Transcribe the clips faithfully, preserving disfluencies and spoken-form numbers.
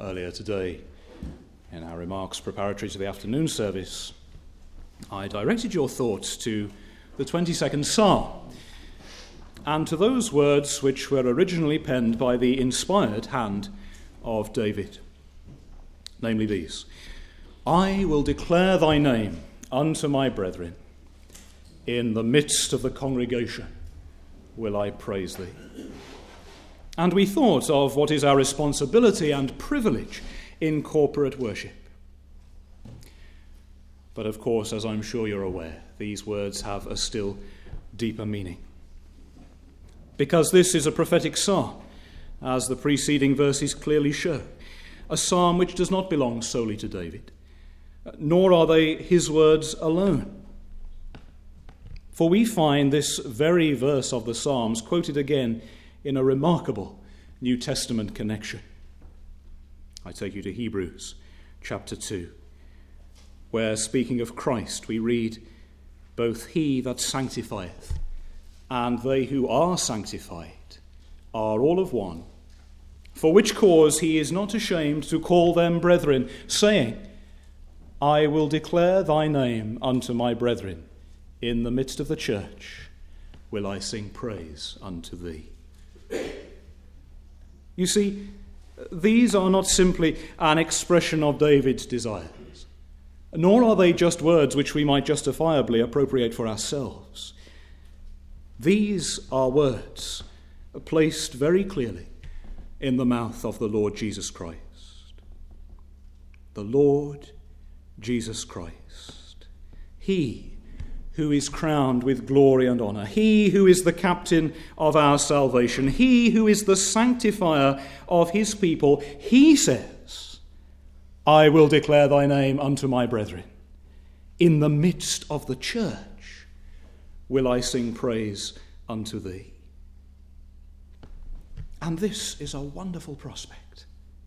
earlier today in our remarks preparatory to the afternoon service, I directed your thoughts to the twenty-second Psalm and to those words which were originally penned by the inspired hand of David, namely these: I will declare thy name unto my brethren. In the midst of the congregation will I praise thee. And we thought of what is our responsibility and privilege in corporate worship. But of course, as I'm sure you're aware, these words have a still deeper meaning. Because this is a prophetic psalm, as the preceding verses clearly show, a psalm which does not belong solely to David, nor are they his words alone. For we find this very verse of the Psalms quoted again in a remarkable New Testament connection. I take you to Hebrews chapter two, where, speaking of Christ, we read, both he that sanctifieth and they who are sanctified are all of one, for which cause he is not ashamed to call them brethren, saying, I will declare thy name unto my brethren. In the midst of the church will I sing praise unto thee. You see, these are not simply an expression of David's desires, nor are they just words which we might justifiably appropriate for ourselves. These are words placed very clearly in the mouth of the Lord Jesus Christ. The Lord Jesus Christ, he who is crowned with glory and honour, he who is the captain of our salvation, he who is the sanctifier of his people, he says, I will declare thy name unto my brethren. In the midst of the church will I sing praise unto thee. And this is a wonderful prospect.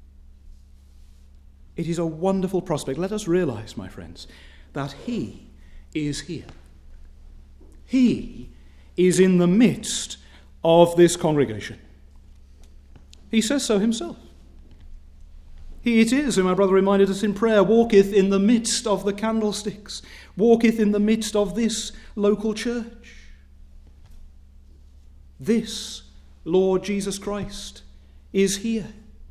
It is a wonderful prospect. Let us realize, my friends, that he is here. He is in the midst of this congregation. He says so himself. He it is who, my brother reminded us in prayer, walketh in the midst of the candlesticks, walketh in the midst of this local church. This Lord Jesus Christ is here.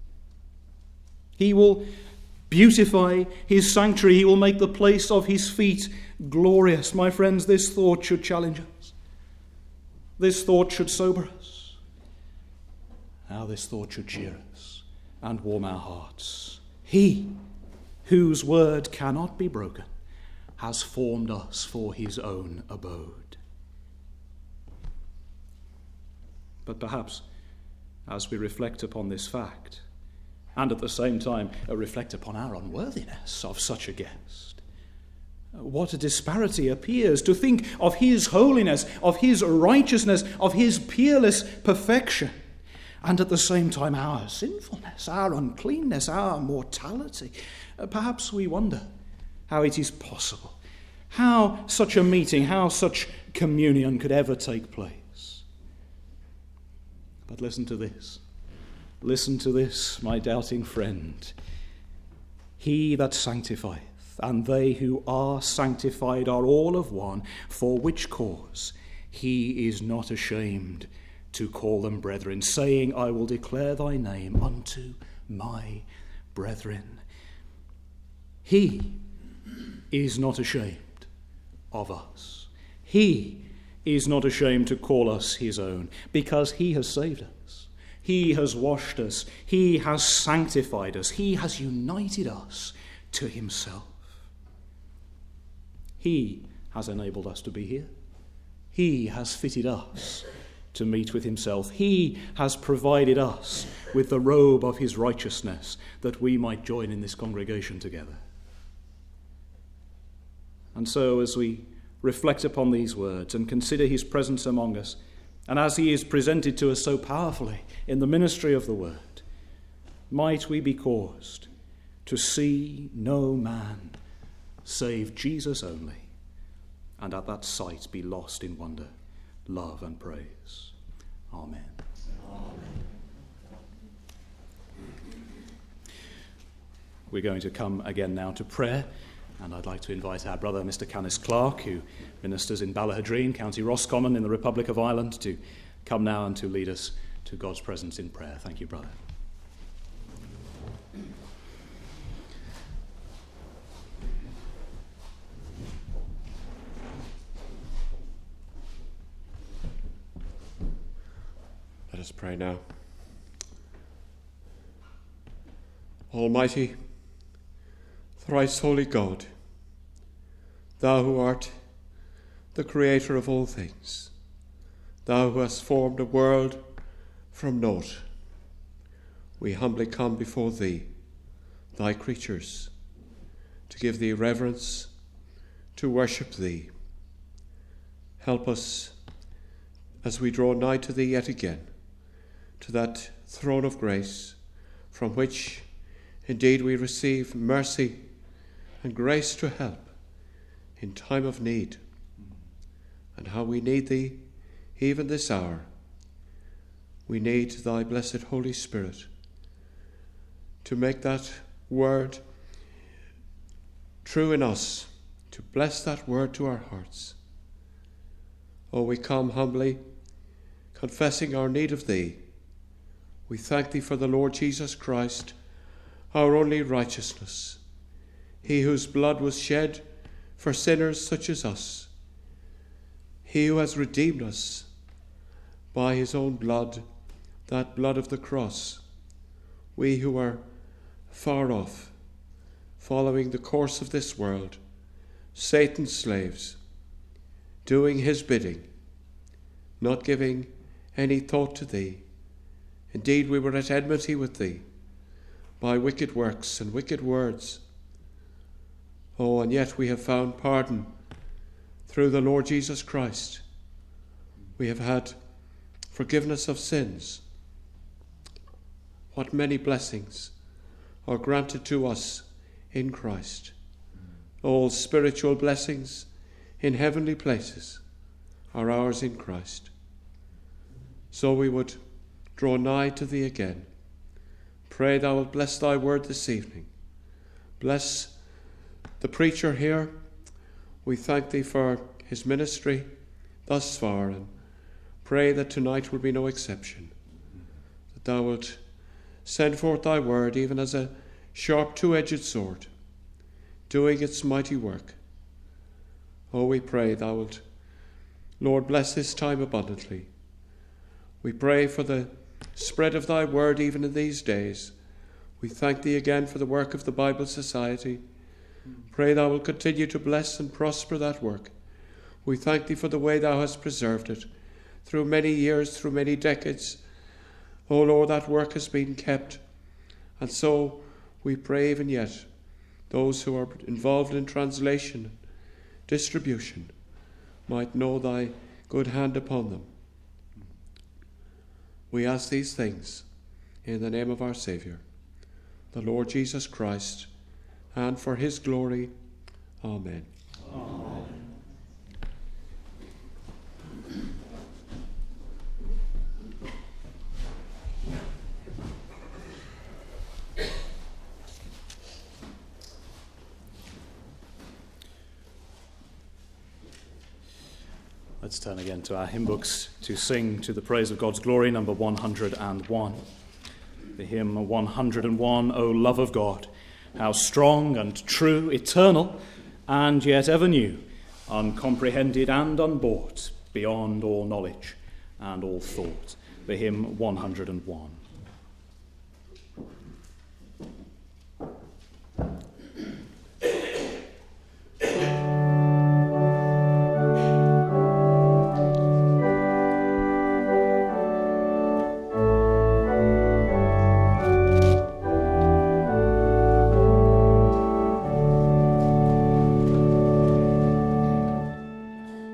He will beautify his sanctuary. He will make the place of his feet glorious. My friends, this thought should challenge us. This thought should sober us. Now this thought should cheer us and warm our hearts. He, whose word cannot be broken, has formed us for his own abode. But perhaps, as we reflect upon this fact, and at the same time uh, reflect upon our unworthiness of such a guest, what a disparity appears to think of his holiness, of his righteousness, of his peerless perfection, and at the same time our sinfulness, our uncleanness, our mortality. Uh, perhaps we wonder how it is possible, how such a meeting, how such communion could ever take place. But listen to this. Listen to this, my doubting friend. He that sanctifieth and they who are sanctified are all of one, for which cause he is not ashamed to call them brethren, saying, I will declare thy name unto my brethren. He is not ashamed of us. He is not ashamed to call us his own, because he has saved us. He has washed us. He has sanctified us. He has united us to himself. He has enabled us to be here. He has fitted us to meet with himself. He has provided us with the robe of his righteousness that we might join in this congregation together. And so as we reflect upon these words and consider his presence among us, and as he is presented to us so powerfully in the ministry of the word, might we be caused to see no man save Jesus only, and at that sight be lost in wonder, love and praise. Amen. Amen. We're going to come again now to prayer, and I'd like to invite our brother, Mister Canis Clark, who ministers in Ballahadreen, County Roscommon in the Republic of Ireland, to come now and to lead us to God's presence in prayer. Thank you, brother. Let us pray now. Almighty, thrice holy God, thou who art the creator of all things, thou who hast formed a world from naught, we humbly come before thee, thy creatures, to give thee reverence, to worship thee. Help us as we draw nigh to thee yet again, to that throne of grace from which indeed we receive mercy and grace to help in time of need. And how we need thee even this hour. We need thy blessed Holy Spirit to make that word true in us, to bless that word to our hearts. Oh, we come humbly, confessing our need of thee. We thank thee for the Lord Jesus Christ, our only righteousness, he whose blood was shed for sinners such as us, he who has redeemed us by his own blood, that blood of the cross. We who are far off, following the course of this world, Satan's slaves, doing his bidding, not giving any thought to thee. Indeed, we were at enmity with thee by wicked works and wicked words. Oh, and yet we have found pardon through the Lord Jesus Christ. We have had forgiveness of sins. What many blessings are granted to us in Christ. All spiritual blessings in heavenly places are ours in Christ. So we would draw nigh to thee again. Pray thou wilt bless thy word this evening. Bless the preacher here. We thank thee for his ministry thus far, and pray that tonight will be no exception, that thou wilt send forth thy word even as a sharp two-edged sword, doing its mighty work. Oh, we pray thou wilt, Lord, bless this time abundantly. We pray for the spread of thy word even in these days. We thank thee again for the work of the Bible Society. Pray thou wilt continue to bless and prosper that work. We thank thee for the way thou hast preserved it through many years, through many decades. O Lord, that work has been kept. And so we pray even yet, those who are involved in translation, distribution, might know thy good hand upon them. We ask these things in the name of our Saviour, the Lord Jesus Christ, and for his glory. Amen. Amen. Let's turn again to our hymn books to sing to the praise of God's glory, number one hundred and one. The hymn one hundred and one, O love of God, how strong and true, eternal, and yet ever new, uncomprehended and unbought, beyond all knowledge and all thought. The hymn one hundred and one.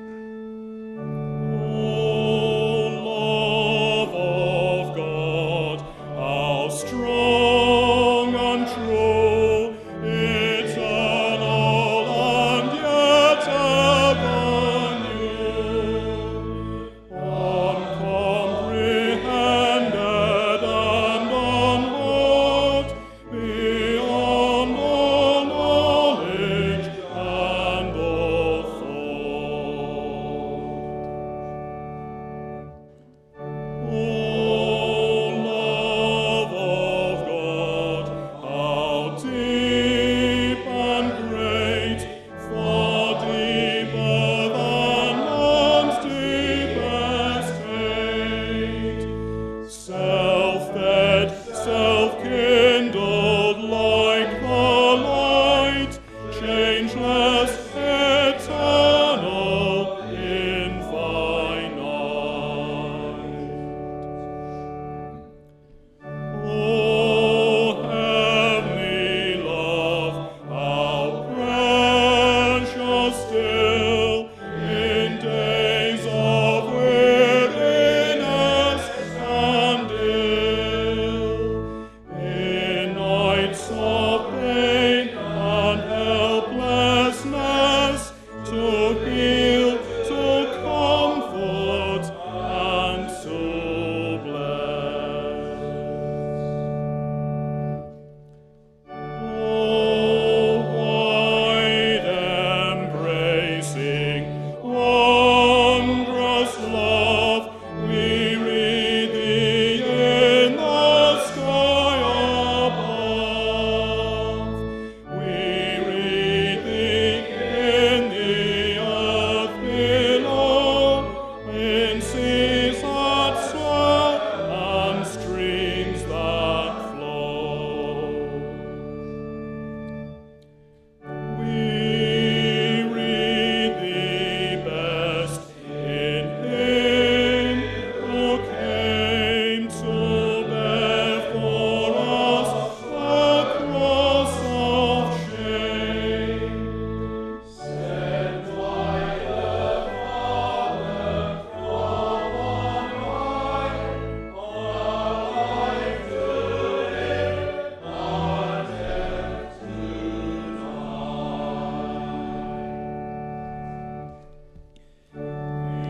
O love of God,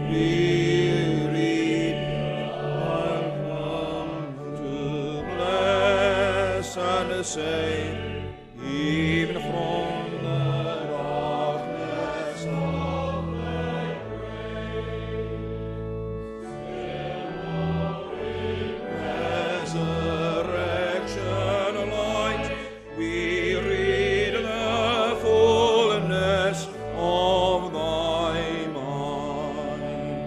Say, even from the darkness of thy grace, resurrection light, we read the fullness of thy mind.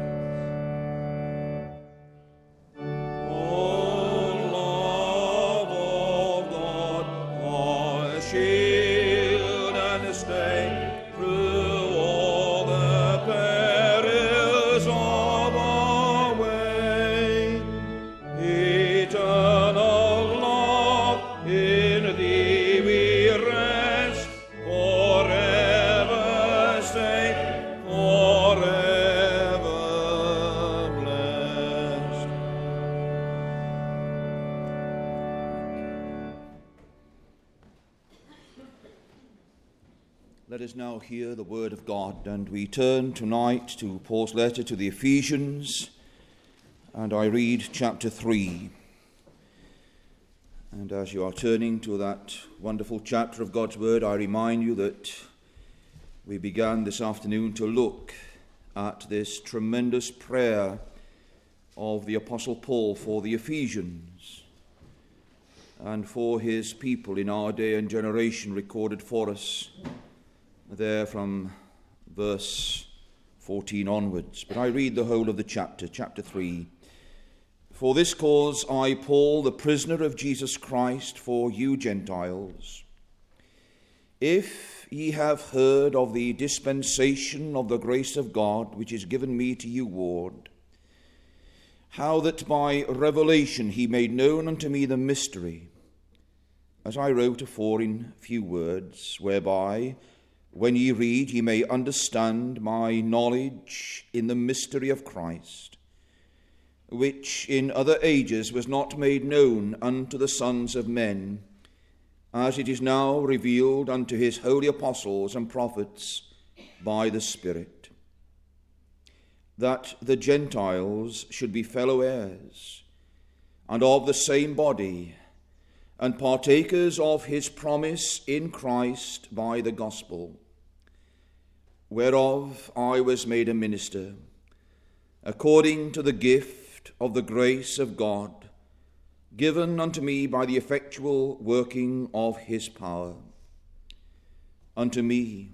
Shield and stay through all the perils of our way. Eternal love, in thee we rest, forever safe, forever blessed. Let us now hear the word of God, and we turn tonight to Paul's letter to the Ephesians, and I read chapter three. And as you are turning to that wonderful chapter of God's word, I remind you that we began this afternoon to look at this tremendous prayer of the Apostle Paul for the Ephesians and for his people in our day and generation, recorded for us there from verse fourteen onwards. But I read the whole of the chapter, chapter three. For this cause I, Paul, the prisoner of Jesus Christ, for you Gentiles, if ye have heard of the dispensation of the grace of God, which is given me to you ward, how that by revelation he made known unto me the mystery, as I wrote afore in few words, whereby when ye read, ye may understand my knowledge in the mystery of Christ, which in other ages was not made known unto the sons of men, as it is now revealed unto his holy apostles and prophets by the Spirit, that the Gentiles should be fellow heirs, and of the same body, and partakers of his promise in Christ by the gospel, whereof I was made a minister, according to the gift of the grace of God, given unto me by the effectual working of his power. Unto me,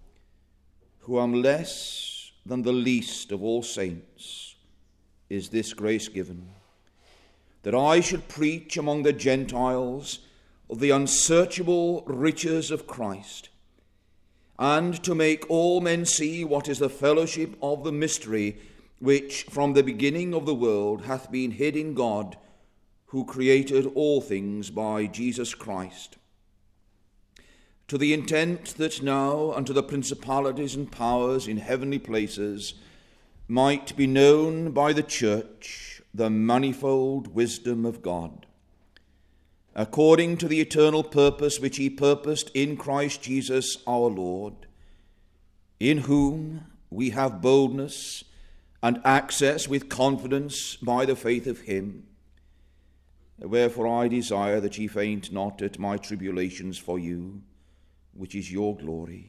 who am less than the least of all saints, is this grace given, that I should preach among the Gentiles of the unsearchable riches of Christ, and to make all men see what is the fellowship of the mystery, which from the beginning of the world hath been hid in God, who created all things by Jesus Christ, to the intent that now unto the principalities and powers in heavenly places might be known by the church the manifold wisdom of God, according to the eternal purpose which he purposed in Christ Jesus our Lord, in whom we have boldness and access with confidence by the faith of him. Wherefore I desire that ye faint not at my tribulations for you, which is your glory.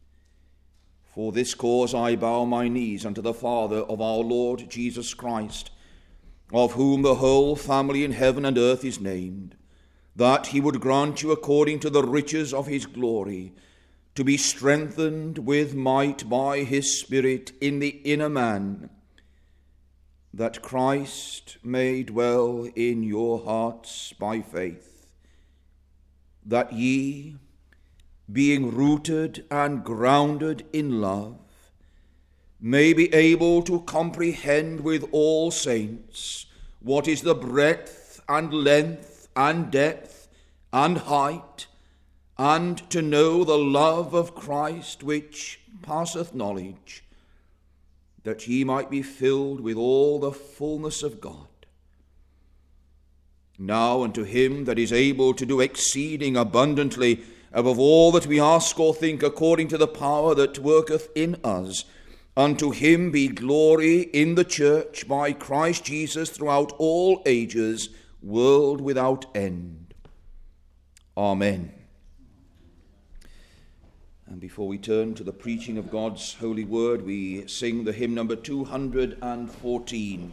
For this cause I bow my knees unto the Father of our Lord Jesus Christ, of whom the whole family in heaven and earth is named, that he would grant you according to the riches of his glory, to be strengthened with might by his Spirit in the inner man, that Christ may dwell in your hearts by faith, that ye, being rooted and grounded in love, may be able to comprehend with all saints what is the breadth and length and depth and height, and to know the love of Christ which passeth knowledge, that ye might be filled with all the fullness of God. Now unto him that is able to do exceeding abundantly above all that we ask or think, according to the power that worketh in us, Unto him be glory in the church by Christ Jesus throughout all ages, world without end. Amen. And before we turn to the preaching of God's holy word, we sing the hymn number two hundred fourteen.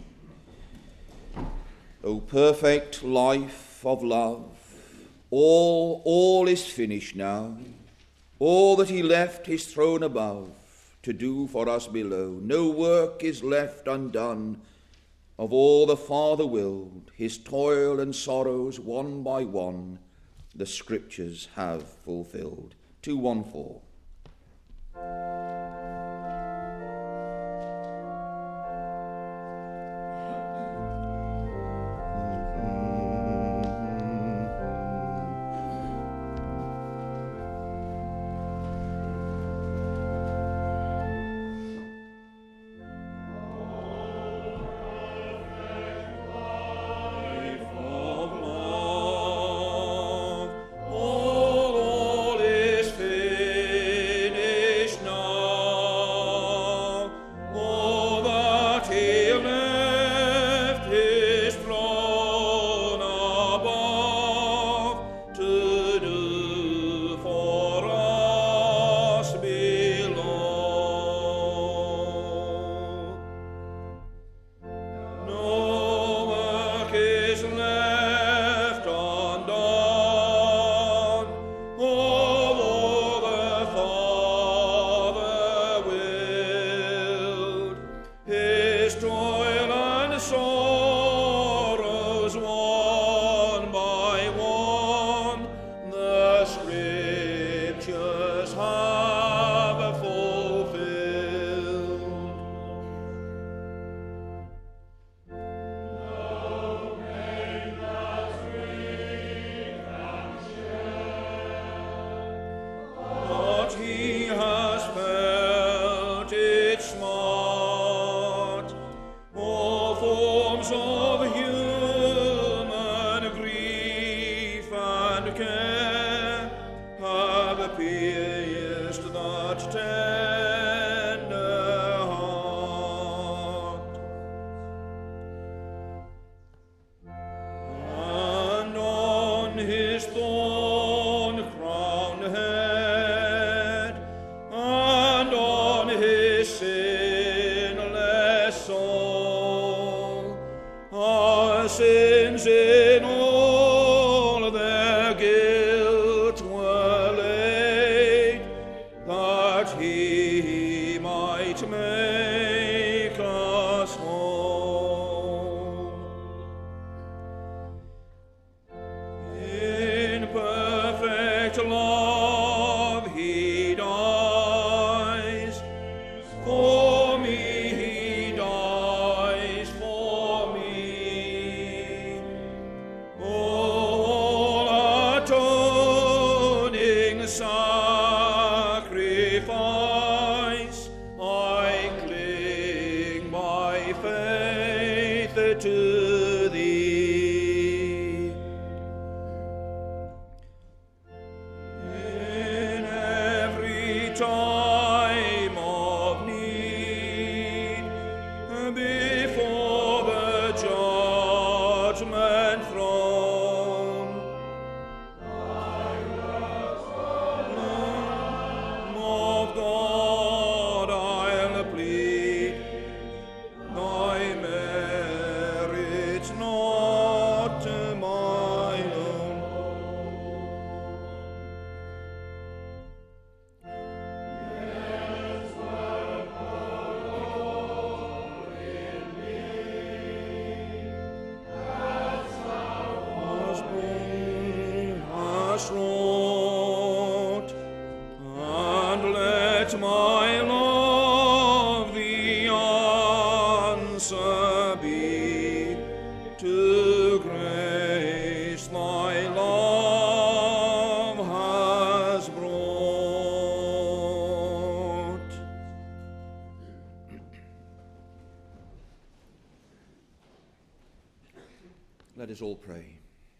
O perfect life of love, all, all is finished now. All that he left his throne above to do for us below. No work is left undone of all the Father willed. His toil and sorrows one by one the Scriptures have fulfilled. two one four. Let us all pray.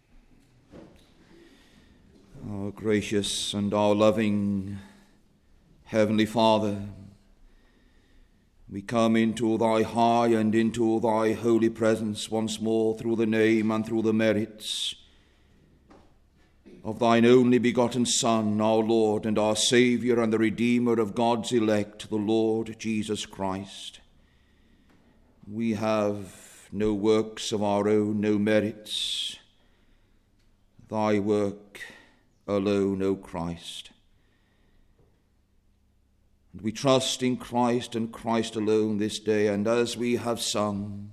Our gracious and our loving Heavenly Father, We come into thy high and into thy holy presence once more through the name and through the merits of thine only begotten Son, our Lord and our Saviour and the Redeemer of God's elect, the Lord Jesus Christ. We have no works of our own, no merits. Thy work alone, O Christ. And we trust in Christ and Christ alone this day, and as we have sung,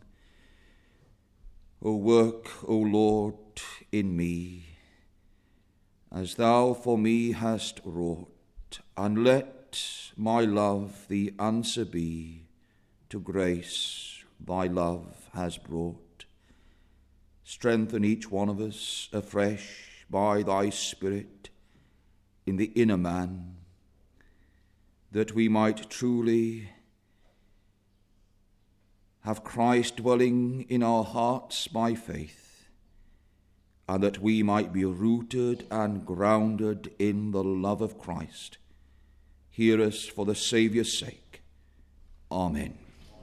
O work, O Lord, in me, as thou for me hast wrought, and let my love the answer be to grace thy love has brought. Strengthen each one of us afresh by thy Spirit in the inner man, that we might truly have Christ dwelling in our hearts by faith, and that we might be rooted and grounded in the love of Christ. Hear us for the Saviour's sake. Amen.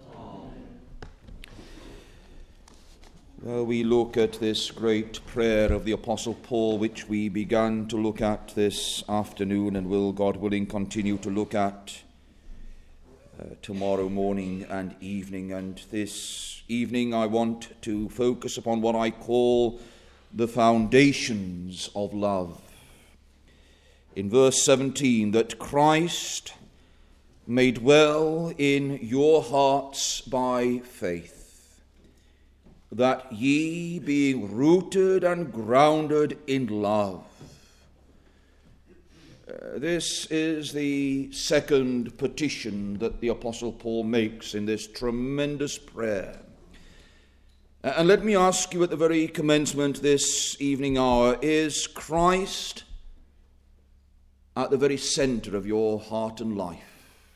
Well, we look at this great prayer of the Apostle Paul, which we began to look at this afternoon and will, God willing, continue to look at uh, tomorrow morning and evening. And this evening I want to focus upon what I call the foundations of love. In verse seventeen, that Christ may dwell in your hearts by faith, that ye, being rooted and grounded in love. Uh, this is the second petition that the Apostle Paul makes in this tremendous prayer. Uh, and let me ask you at the very commencement this evening hour, is Christ at the very center of your heart and life?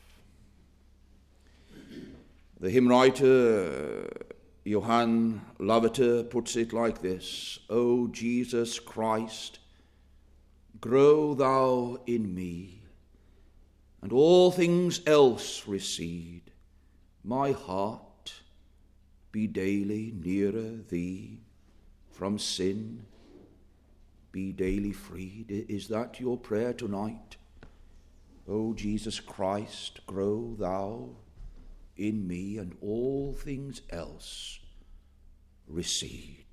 The hymn writer uh, Johann Lavater puts it like this: O Jesus Christ, grow thou in me, and all things else recede. My heart be daily nearer thee, from sin be daily freed. Is that your prayer tonight? O Jesus Christ, grow thou in me, and all things else recede.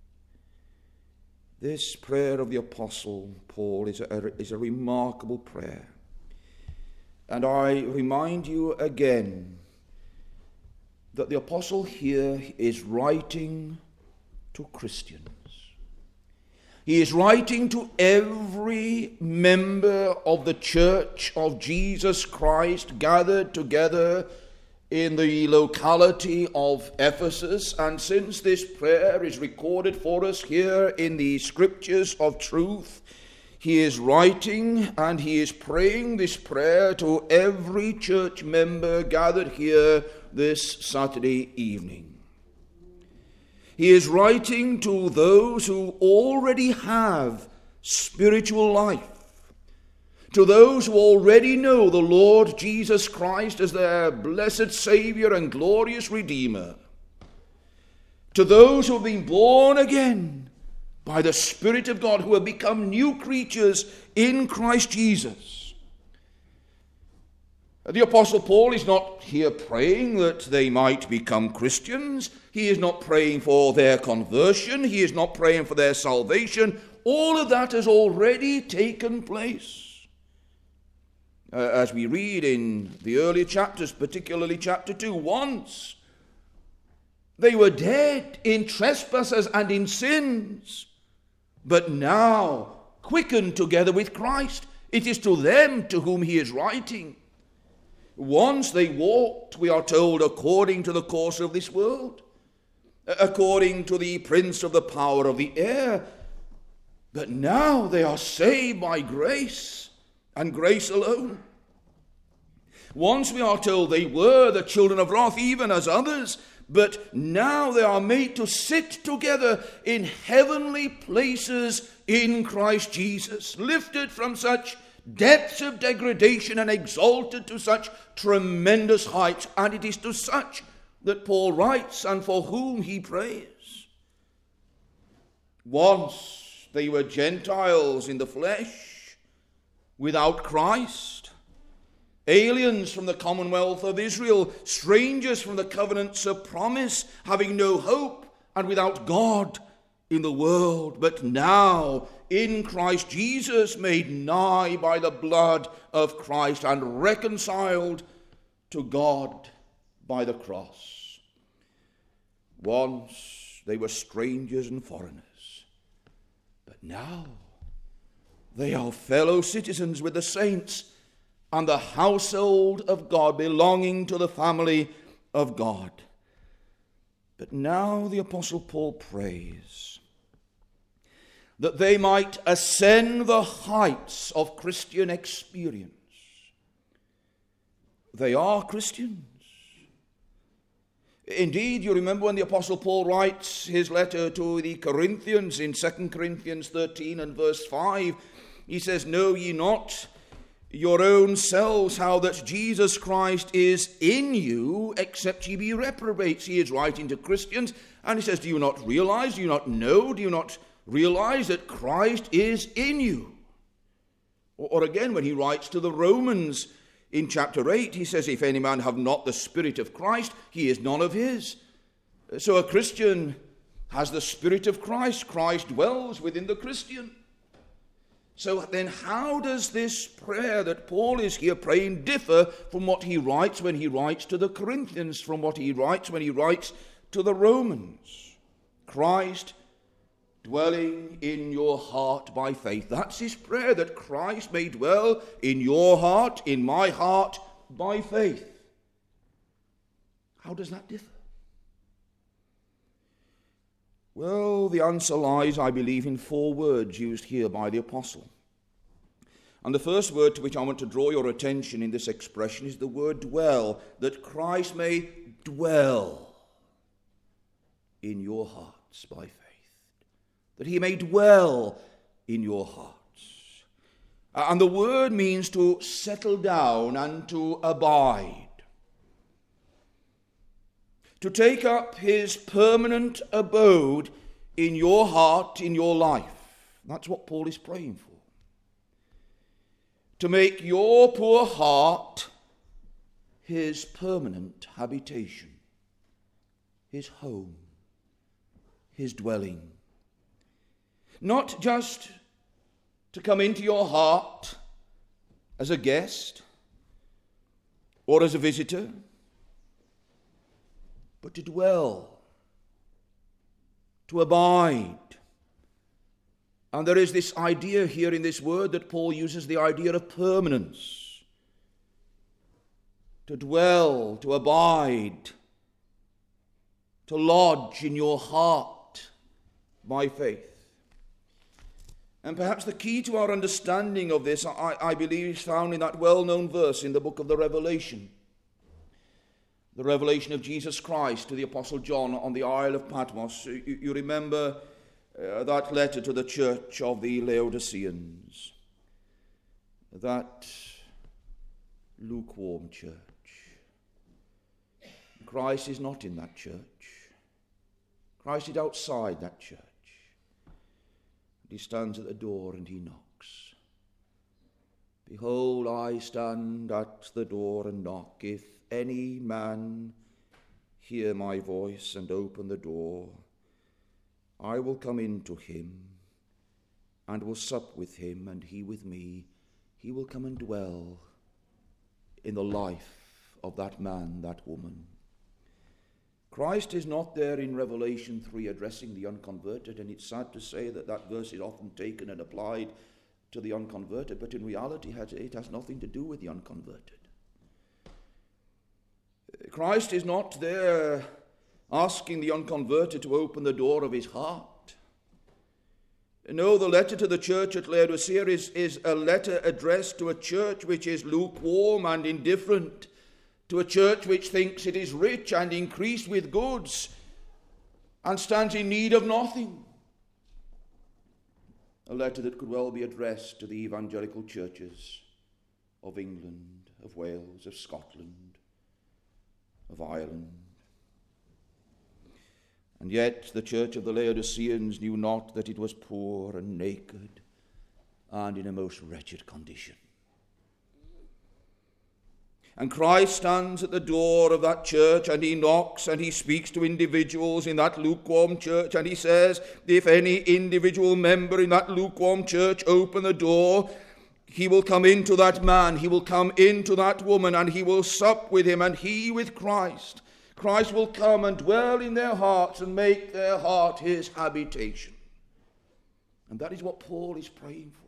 This prayer of the Apostle Paul is a, is a remarkable prayer. And I remind you again that the Apostle here is writing to Christians. He is writing to every member of the Church of Jesus Christ gathered together in the locality of Ephesus. And since this prayer is recorded for us here in the Scriptures of truth, he is writing and he is praying this prayer to every church member gathered here this Saturday evening. He is writing to those who already have spiritual life, to those who already know the Lord Jesus Christ as their blessed Savior and glorious Redeemer, to those who have been born again by the Spirit of God, who have become new creatures in Christ Jesus. The Apostle Paul is not here praying that they might become Christians. He is not praying for their conversion. He is not praying for their salvation. All of that has already taken place. Uh, as we read in the earlier chapters, particularly chapter two, once they were dead in trespasses and in sins, but now quickened together with Christ. It is to them to whom he is writing. Once they walked, we are told, according to the course of this world, according to the prince of the power of the air, but now they are saved by grace, and grace alone. Once we are told they were the children of wrath, even as others, but now they are made to sit together in heavenly places in Christ Jesus, lifted from such depths of degradation and exalted to such tremendous heights. And it is to such that Paul writes and for whom he prays. Once they were Gentiles in the flesh, without Christ, aliens from the commonwealth of Israel, strangers from the covenants of promise, having no hope and without God in the world. But now, in Christ Jesus, made nigh by the blood of Christ and reconciled to God by the cross. Once they were strangers and foreigners, but now they are fellow citizens with the saints and the household of God, belonging to the family of God. But now the Apostle Paul prays that they might ascend the heights of Christian experience. They are Christians. Indeed, you remember when the Apostle Paul writes his letter to the Corinthians in Second Corinthians thirteen and verse five, he says, "Know ye not your own selves how that Jesus Christ is in you, except ye be reprobates?" He is writing to Christians, and he says, do you not realize, do you not know, do you not realize that Christ is in you? Or, or again, when he writes to the Romans in chapter eight, he says, if any man have not the Spirit of Christ, he is none of his. So a Christian has the Spirit of Christ. Christ dwells within the Christian. So then how does this prayer that Paul is here praying differ from what he writes when he writes to the Corinthians, from what he writes when he writes to the Romans? Christ dwelling in your heart by faith. That's his prayer, that Christ may dwell in your heart, in my heart, by faith. How does that differ? Well, the answer lies, I believe, in four words used here by the apostle. And the first word to which I want to draw your attention in this expression is the word dwell, that Christ may dwell in your hearts by faith. That he may dwell in your hearts. And the word means to settle down and to abide. To take up his permanent abode in your heart, in your life. That's what Paul is praying for. To make your poor heart his permanent habitation, his home, his dwelling. Not just to come into your heart as a guest or as a visitor, but to dwell, to abide. And there is this idea here in this word that Paul uses, the idea of permanence. To dwell, to abide, to lodge in your heart by faith. And perhaps the key to our understanding of this, I, I believe, is found in that well-known verse in the book of the Revelation. The revelation of Jesus Christ to the Apostle John on the Isle of Patmos. You, you remember uh, that letter to the church of the Laodiceans. That lukewarm church. Christ is not in that church. Christ is outside that church. He stands at the door and he knocks. Behold, I stand at the door and knock. If any man hear my voice and open the door, I will come in to him and will sup with him and he with me. He will come and dwell in the life of that man, that woman. Christ is not there in Revelation three addressing the unconverted, and it's sad to say that that verse is often taken and applied to the unconverted, but in reality it has nothing to do with the unconverted. Christ is not there asking the unconverted to open the door of his heart. No, the letter to the church at Laodicea is, is a letter addressed to a church which is lukewarm and indifferent, to a church which thinks it is rich and increased with goods and stands in need of nothing. a letter that could well be addressed to the evangelical churches of England, of Wales, of Scotland, of Ireland. And yet the church of the Laodiceans knew not that it was poor and naked and in a most wretched condition. And Christ stands at the door of that church, and he knocks and he speaks to individuals in that lukewarm church, and he says, if any individual member in that lukewarm church open the door, he will come into that man, he will come into that woman, and he will sup with him, and he with Christ. Christ will come and dwell in their hearts and make their heart his habitation. And that is what Paul is praying for.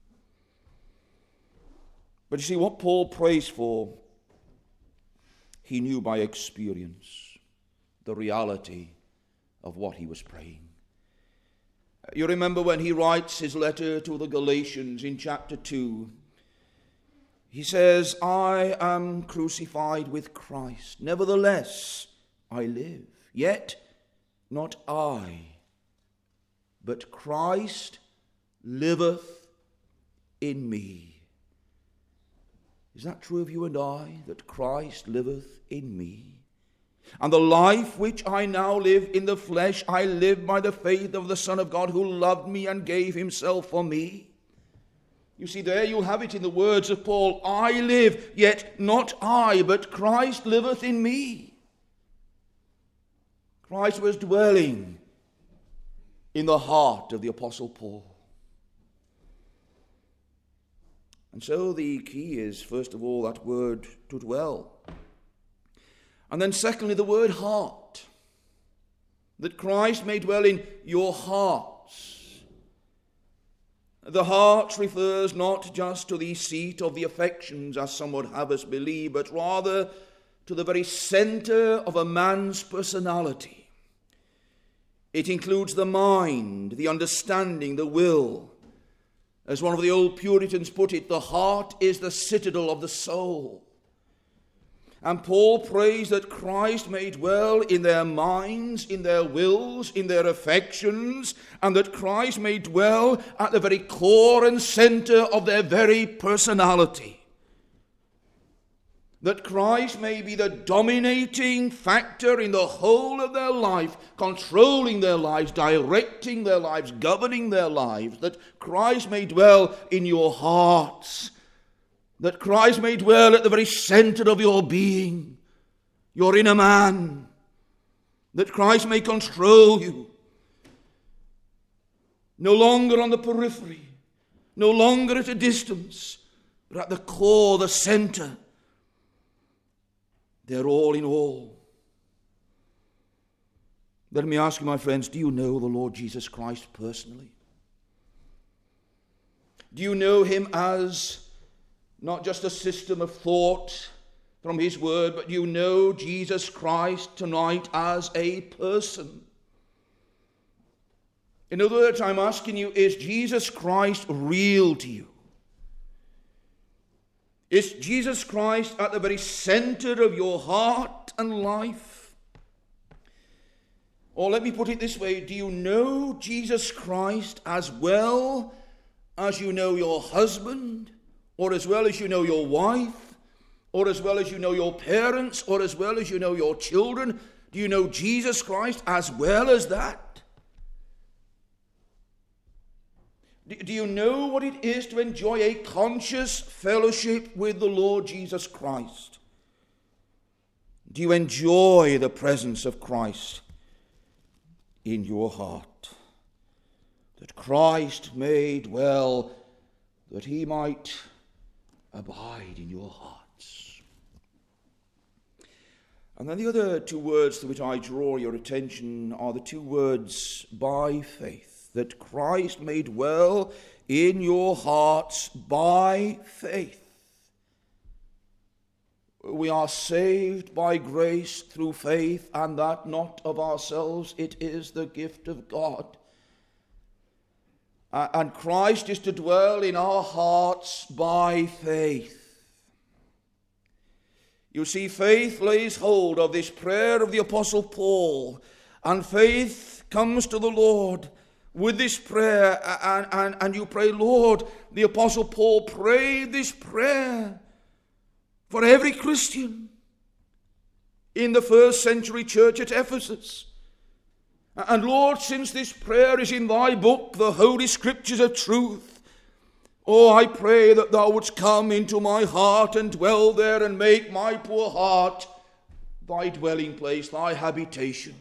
But you see, what Paul prays for, he knew by experience the reality of what he was praying. You remember when he writes his letter to the Galatians in chapter two, he says, I am crucified with Christ. Nevertheless, I live. Yet not I, but Christ liveth in me. Is that true of you and I, that Christ liveth in me? And the life which I now live in the flesh, I live by the faith of the Son of God who loved me and gave himself for me. You see, there you'll have it in the words of Paul, I live, yet not I, but Christ liveth in me. Christ was dwelling in the heart of the Apostle Paul. And so the key is, first of all, that word to dwell. And then secondly, the word heart. That Christ may dwell in your hearts. The heart refers not just to the seat of the affections, as some would have us believe, but rather to the very center of a man's personality. It includes the mind, the understanding, the will. As one of the old Puritans put it, the heart is the citadel of the soul. And Paul prays that Christ may dwell in their minds, in their wills, in their affections, and that Christ may dwell at the very core and center of their very personality. That Christ may be the dominating factor in the whole of their life, controlling their lives, directing their lives, governing their lives. That Christ may dwell in your hearts. That Christ may dwell at the very center of your being, your inner man. That Christ may control you. No longer on the periphery, no longer at a distance, but at the core, the center. They're all in all. Let me ask you, my friends, do you know the Lord Jesus Christ personally? Do you know him as not just a system of thought from his word, but do you know Jesus Christ tonight as a person? In other words, I'm asking you, is Jesus Christ real to you? Is Jesus Christ at the very center of your heart and life? Or let me put it this way, do you know Jesus Christ as well as you know your husband, or as well as you know your wife, or as well as you know your parents, or as well as you know your children? Do you know Jesus Christ as well as that? Do you know what it is to enjoy a conscious fellowship with the Lord Jesus Christ? Do you enjoy the presence of Christ in your heart? That Christ may dwell, that he might abide in your hearts. And then the other two words to which I draw your attention are the two words, by faith. That Christ may dwell in your hearts by faith. We are saved by grace through faith, and that not of ourselves, it is the gift of God. And Christ is to dwell in our hearts by faith. You see, faith lays hold of this prayer of the Apostle Paul, and faith comes to the Lord with this prayer, and, and, and you pray, Lord, the Apostle Paul prayed this prayer for every Christian in the first century church at Ephesus. And Lord, since this prayer is in thy book, the Holy Scriptures of truth, oh, I pray that thou wouldst come into my heart and dwell there and make my poor heart thy dwelling place, thy habitation.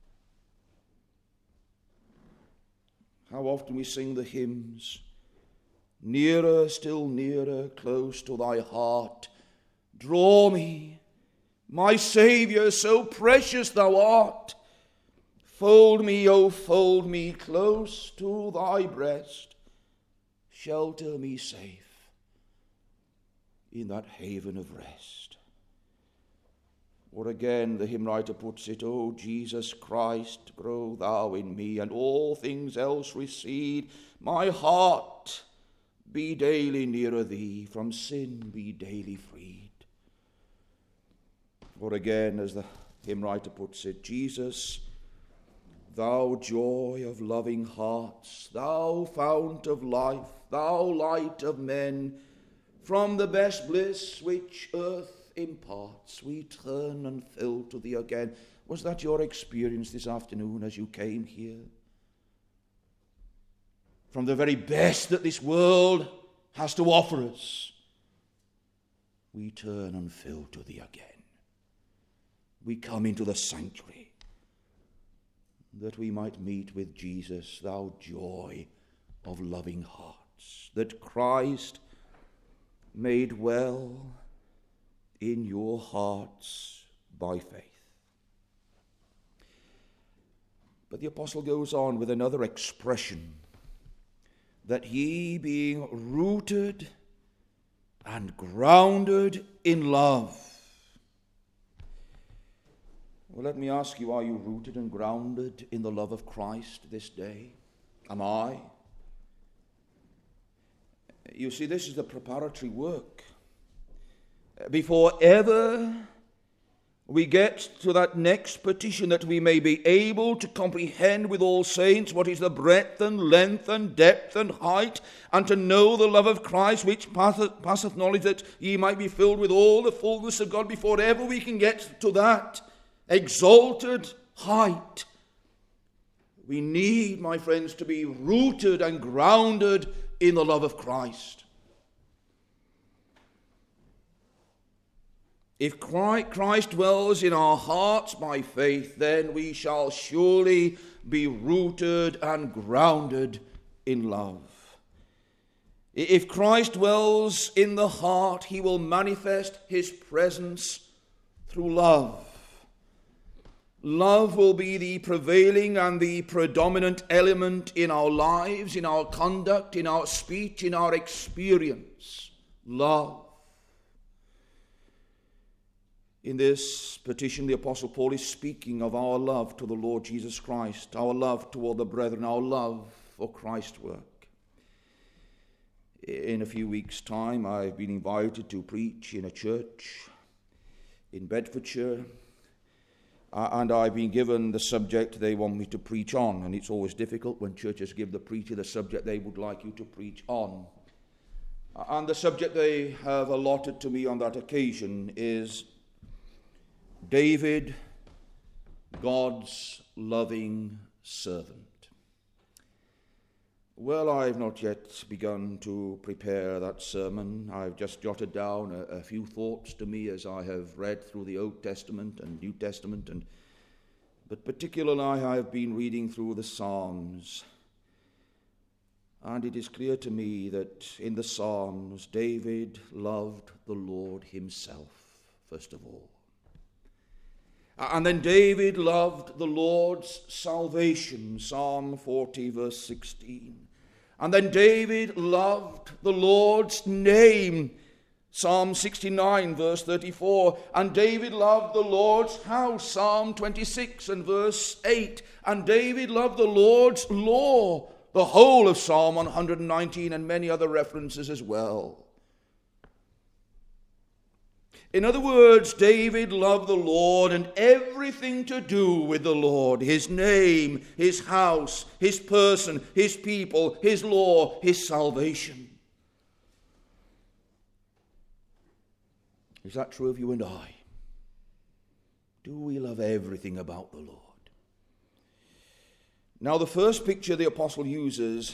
How often we sing the hymns, nearer, still nearer, close to thy heart. Draw me, my Saviour, so precious thou art. Fold me, oh, fold me close to thy breast. Shelter me safe in that haven of rest. Or again, the hymn writer puts it, O Jesus Christ, grow thou in me, and all things else recede. My heart be daily nearer thee, from sin be daily freed. Or again, as the hymn writer puts it, Jesus, thou joy of loving hearts, thou fount of life, thou light of men, from the best bliss which earth imparts, we turn and fill to thee again. Was that your experience this afternoon as you came here? From the very best that this world has to offer us, we turn and fill to thee again. We come into the sanctuary that we might meet with Jesus, thou joy of loving hearts, that Christ may dwell in your hearts by faith. But the apostle goes on with another expression, that ye being rooted and grounded in love. Well, let me ask you, are you rooted and grounded in the love of Christ this day? Am I? You see, this is the preparatory work. Before ever we get to that next petition, that we may be able to comprehend with all saints what is the breadth and length and depth and height, and to know the love of Christ which passeth, passeth knowledge, that ye might be filled with all the fullness of God. Before ever we can get to that exalted height, we need, my friends, to be rooted and grounded in the love of Christ. If Christ dwells in our hearts by faith, then we shall surely be rooted and grounded in love. If Christ dwells in the heart, he will manifest his presence through love. Love will be the prevailing and the predominant element in our lives, in our conduct, in our speech, in our experience. Love. In this petition, the Apostle Paul is speaking of our love to the Lord Jesus Christ, our love toward the brethren, our love for Christ's work. In a few weeks' time, I've been invited to preach in a church in Bedfordshire, and I've been given the subject they want me to preach on, and it's always difficult when churches give the preacher the subject they would like you to preach on. And the subject they have allotted to me on that occasion is David, God's loving servant. Well, I've not yet begun to prepare that sermon. I've just jotted down a, a few thoughts to me as I have read through the Old Testament and New Testament, and but particularly I have been reading through the Psalms. And it is clear to me that in the Psalms, David loved the Lord himself, first of all. And then David loved the Lord's salvation, Psalm forty, verse sixteen. And then David loved the Lord's name, Psalm sixty-nine, verse thirty-four. And David loved the Lord's house, Psalm twenty-six and verse eight. And David loved the Lord's law, the whole of Psalm one hundred nineteen, and many other references as well. In other words, David loved the Lord and everything to do with the Lord, his name, his house, his person, his people, his law, his salvation. Is that true of you and I? Do we love everything about the Lord? Now, the first picture the apostle uses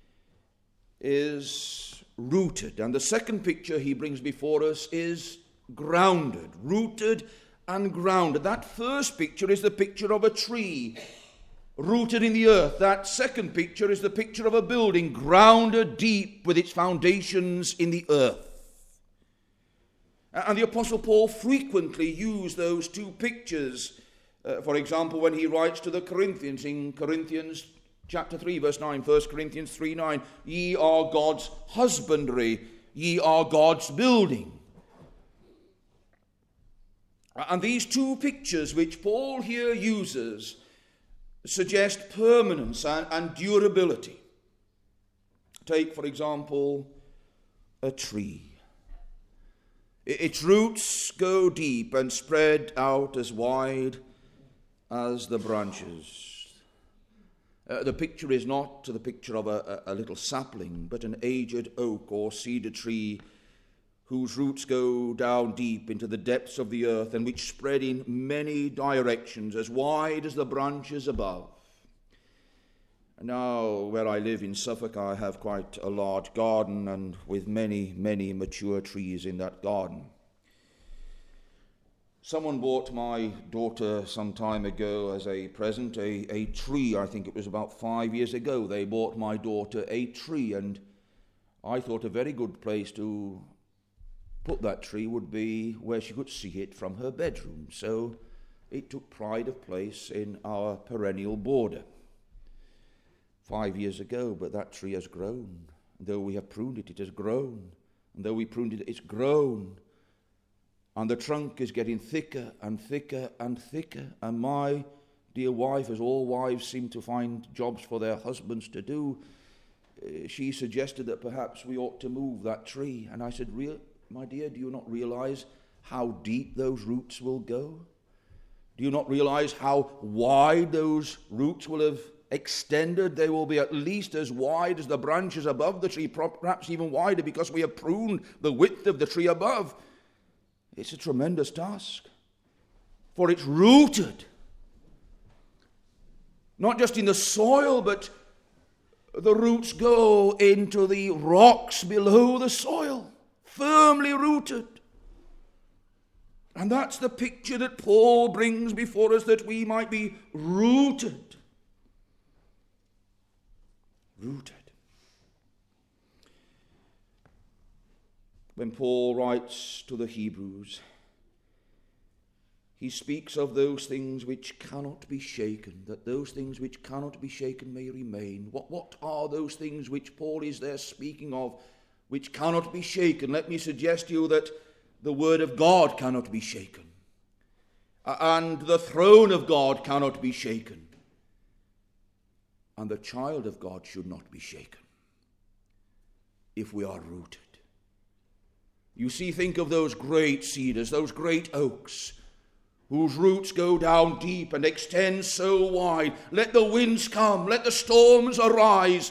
is rooted, and the second picture he brings before us is grounded, rooted and grounded. That first picture is the picture of a tree rooted in the earth. That second picture is the picture of a building grounded deep with its foundations in the earth. And the Apostle Paul frequently used those two pictures. Uh, for example, when he writes to the Corinthians in Corinthians chapter three, verse nine, First Corinthians three nine, ye are God's husbandry, ye are God's building. And these two pictures which Paul here uses suggest permanence and, and durability. Take, for example, a tree. Its roots go deep and spread out as wide as the branches. Uh, the picture is not the picture of a, a, a little sapling, but an aged oak or cedar tree whose roots go down deep into the depths of the earth and which spread in many directions, as wide as the branches above. Now, where I live in Suffolk, I have quite a large garden, and with many, many mature trees in that garden. Someone bought my daughter some time ago as a present a, a tree. I think it was about five years ago. They bought my daughter a tree, and I thought a very good place to put that tree would be where she could see it from her bedroom. So it took pride of place in our perennial border. Five years ago, but that tree has grown. And though we have pruned it, it has grown. And though we pruned it, it's grown. And the trunk is getting thicker and thicker and thicker. And my dear wife, as all wives seem to find jobs for their husbands to do, uh, she suggested that perhaps we ought to move that tree. And I said, Real, my dear, do you not realize how deep those roots will go? Do you not realize how wide those roots will have extended? They will be at least as wide as the branches above the tree, perhaps even wider, because we have pruned the width of the tree above. It's a tremendous task, for it's rooted, not just in the soil, but the roots go into the rocks below the soil, firmly rooted. And that's the picture that Paul brings before us, that we might be rooted. Rooted. When Paul writes to the Hebrews, he speaks of those things which cannot be shaken, that those things which cannot be shaken may remain. What, what are those things which Paul is there speaking of, which cannot be shaken? Let me suggest to you that the word of God cannot be shaken, and the throne of God cannot be shaken, and the child of God should not be shaken if we are rooted. You see, think of those great cedars, those great oaks, whose roots go down deep and extend so wide. Let the winds come, let the storms arise.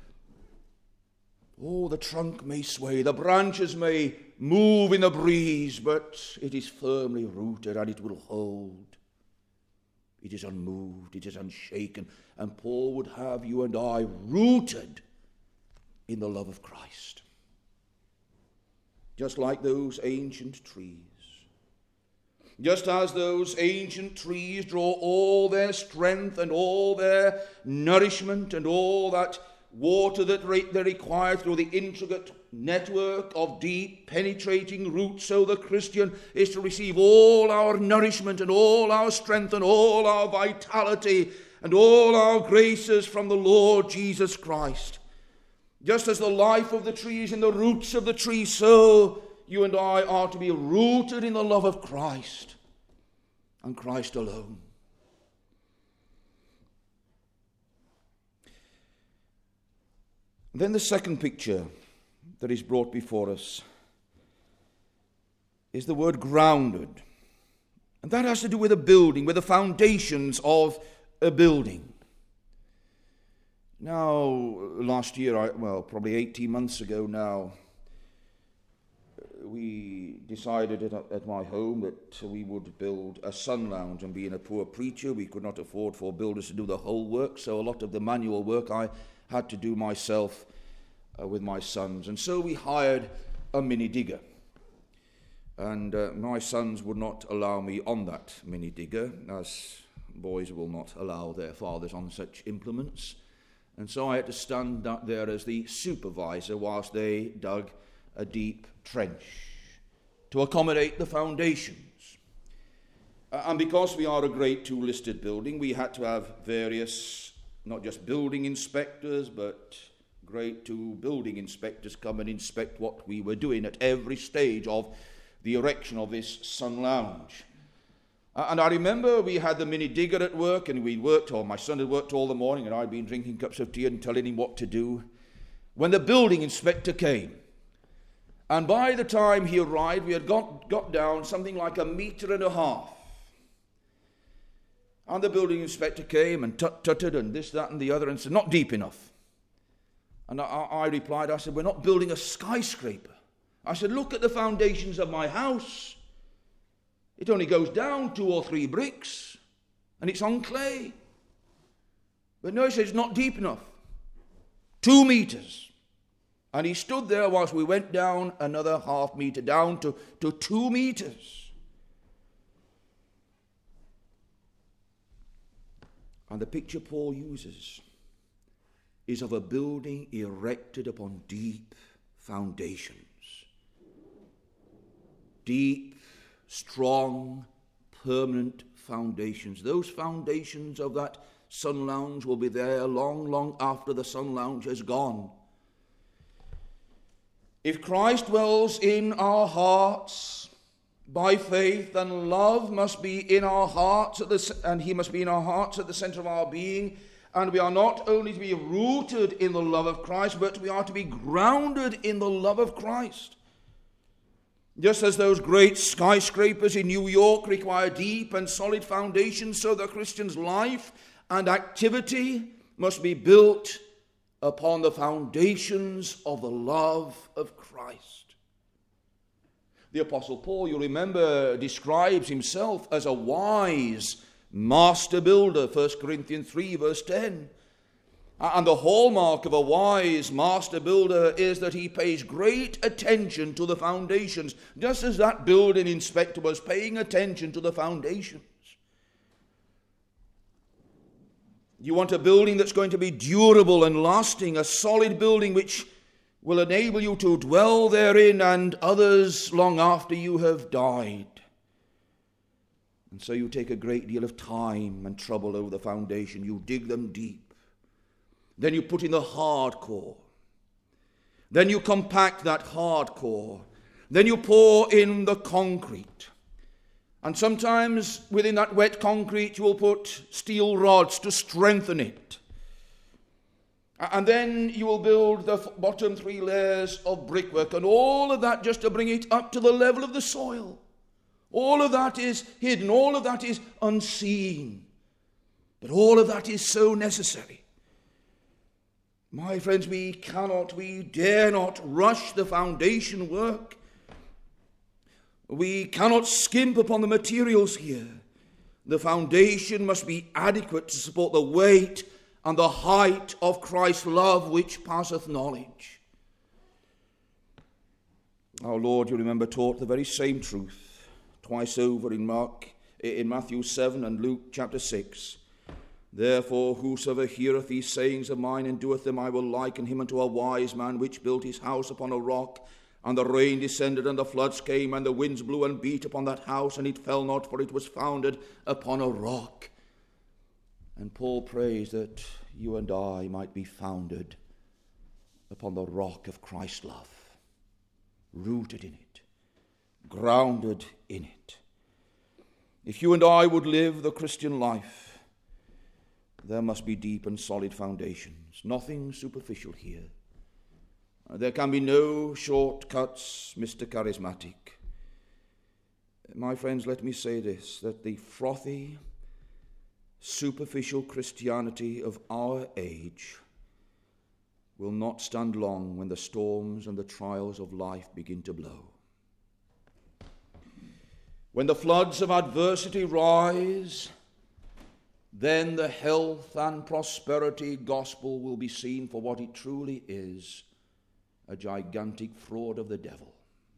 Oh, the trunk may sway, the branches may move in the breeze, but it is firmly rooted and it will hold. It is unmoved, it is unshaken. And Paul would have you and I rooted in the love of Christ. Just like those ancient trees. Just as those ancient trees draw all their strength and all their nourishment and all that water that they require through the intricate network of deep penetrating roots, so the Christian is to receive all our nourishment and all our strength and all our vitality and all our graces from the Lord Jesus Christ. Just as the life of the tree is in the roots of the tree, so you and I are to be rooted in the love of Christ and Christ alone. Then the second picture that is brought before us is the word grounded. And that has to do with a building, with the foundations of a building. Now, last year, I, well, probably eighteen months ago now, we decided at, at my home that we would build a sun lounge, and being a poor preacher, we could not afford for builders to do the whole work, so a lot of the manual work I had to do myself uh, with my sons. And so we hired a mini digger. And uh, my sons would not allow me on that mini digger, as boys will not allow their fathers on such implements. And so I had to stand up there as the supervisor whilst they dug a deep trench to accommodate the foundations. Uh, and because we are a grade two listed building, we had to have various, not just building inspectors, but grade two building inspectors come and inspect what we were doing at every stage of the erection of this sun lounge. Uh, and I remember we had the mini digger at work, and we worked, or my son had worked all the morning, and I'd been drinking cups of tea and telling him what to do, when the building inspector came. And by the time he arrived, we had got, got down something like a metre and a half. And the building inspector came and tut-tutted and this, that, and the other, and said, not deep enough. And I, I replied, I said, we're not building a skyscraper. I said, look at the foundations of my house. It only goes down two or three bricks, and it's on clay. But no, he said, it's not deep enough. Two metres. And he stood there whilst we went down another half metre, down to, to two metres. And the picture Paul uses is of a building erected upon deep foundations. Deep, strong, permanent foundations. Those foundations of that sun lounge will be there long, long after the sun lounge has gone. If Christ dwells in our hearts by faith, then love must be in our hearts, at the, and he must be in our hearts at the center of our being. And we are not only to be rooted in the love of Christ, but we are to be grounded in the love of Christ. Just as those great skyscrapers in New York require deep and solid foundations, so the Christian's life and activity must be built upon the foundations of the love of Christ. The Apostle Paul, you remember, describes himself as a wise master builder, First Corinthians three, verse ten. And the hallmark of a wise master builder is that he pays great attention to the foundations, just as that building inspector was paying attention to the foundations. You want a building that's going to be durable and lasting, a solid building which will enable you to dwell therein and others long after you have died. And so you take a great deal of time and trouble over the foundation. You dig them deep. Then you put in the hard core. Then you compact that hard core. Then you pour in the concrete. And sometimes within that wet concrete you will put steel rods to strengthen it. And then you will build the bottom three layers of brickwork, and all of that just to bring it up to the level of the soil. All of that is hidden. All of that is unseen. But all of that is so necessary. My friends, we cannot, we dare not rush the foundation work. We cannot skimp upon the materials here. The foundation must be adequate to support the weight and the height of Christ's love, which passeth knowledge. Our Lord, you remember, taught the very same truth twice over in Mark, in Matthew seven and Luke chapter six. Therefore, whosoever heareth these sayings of mine and doeth them, I will liken him unto a wise man which built his house upon a rock. And the rain descended, and the floods came, and the winds blew and beat upon that house, and it fell not, for it was founded upon a rock. And Paul prays that you and I might be founded upon the rock of Christ's love, rooted in it, grounded in it. If you and I would live the Christian life, there must be deep and solid foundations, nothing superficial here. There can be no shortcuts, Mister Charismatic. My friends, let me say this, that the frothy, superficial Christianity of our age will not stand long when the storms and the trials of life begin to blow. When the floods of adversity rise, then the health and prosperity gospel will be seen for what it truly is, a gigantic fraud of the devil.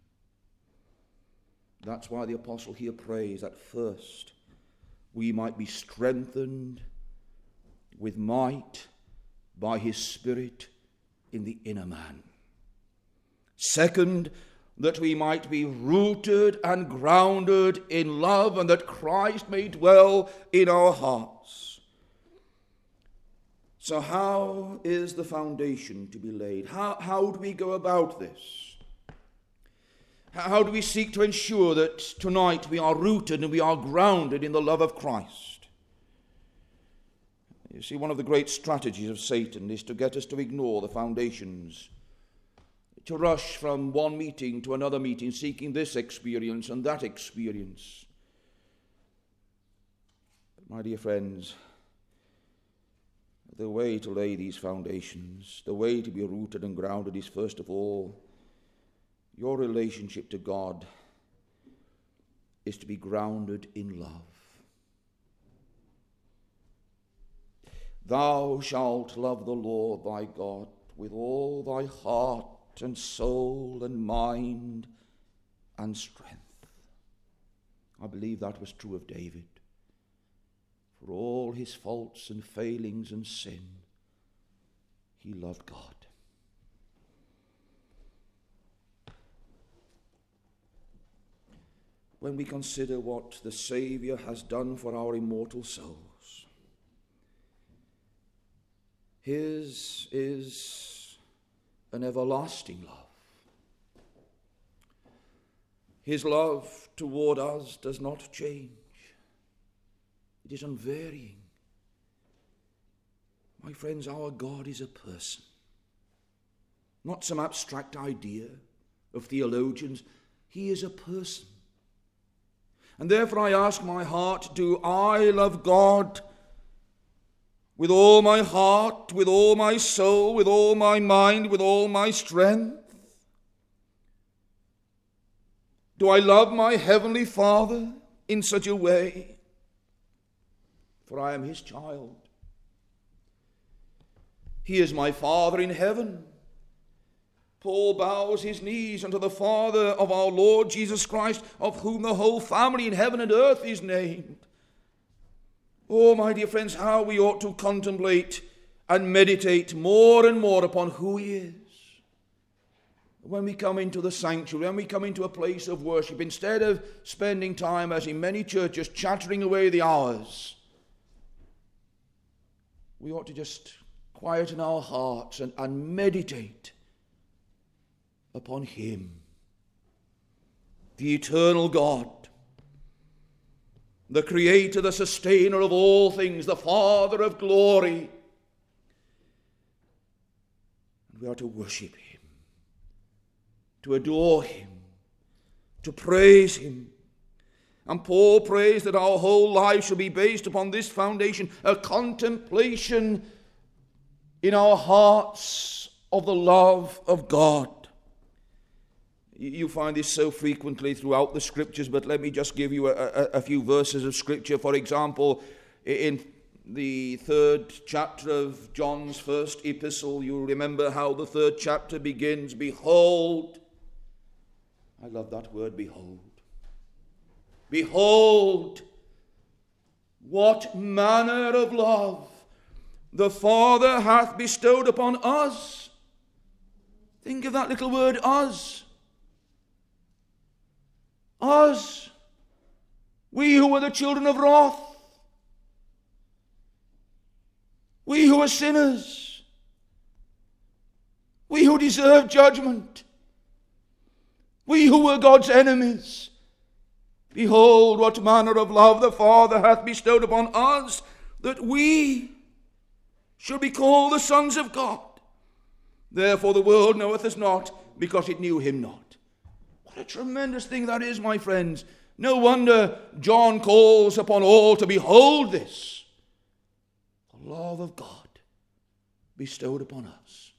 That's why the apostle here prays that first we might be strengthened with might by his Spirit in the inner man. Second, that we might be rooted and grounded in love, and that Christ may dwell in our hearts. So how is the foundation to be laid? How, how do we go about this? How do we seek to ensure that tonight we are rooted and we are grounded in the love of Christ? You see, one of the great strategies of Satan is to get us to ignore the foundations, to rush from one meeting to another meeting, seeking this experience and that experience. My dear friends, the way to lay these foundations, the way to be rooted and grounded is first of all, your relationship to God is to be grounded in love. Thou shalt love the Lord thy God with all thy heart and soul and mind and strength. I believe that was true of David. For all his faults and failings and sin, he loved God. When we consider what the Saviour has done for our immortal souls, his is an everlasting love. His love toward us does not change. It is unvarying. My friends, our God is a person, not some abstract idea of theologians. He is a person. And therefore I ask my heart, do I love God with all my heart, with all my soul, with all my mind, with all my strength? Do I love my heavenly Father in such a way? For I am his child. He is my Father in heaven. Paul bows his knees unto the Father of our Lord Jesus Christ, of whom the whole family in heaven and earth is named. Oh, my dear friends, how we ought to contemplate and meditate more and more upon who he is. When we come into the sanctuary, when we come into a place of worship, instead of spending time, as in many churches, chattering away the hours, we ought to just quieten our hearts and, and meditate upon him, the eternal God, the creator, the sustainer of all things, the Father of glory. And we are to worship him, to adore him, to praise him. And Paul prays that our whole life shall be based upon this foundation, a contemplation in our hearts of the love of God. You find this so frequently throughout the Scriptures, but let me just give you a, a, a few verses of Scripture. For example, in the third chapter of John's first epistle, you remember how the third chapter begins, behold. I love that word, behold. Behold, what manner of love the Father hath bestowed upon us. Think of that little word, us. Us, we who were the children of wrath, we who are sinners, we who deserve judgment, we who were God's enemies. Behold, what manner of love the Father hath bestowed upon us, that we should be called the sons of God. Therefore the world knoweth us not, because it knew him not. What a tremendous thing that is, my friends. No wonder John calls upon all to behold this, the love of God bestowed upon us,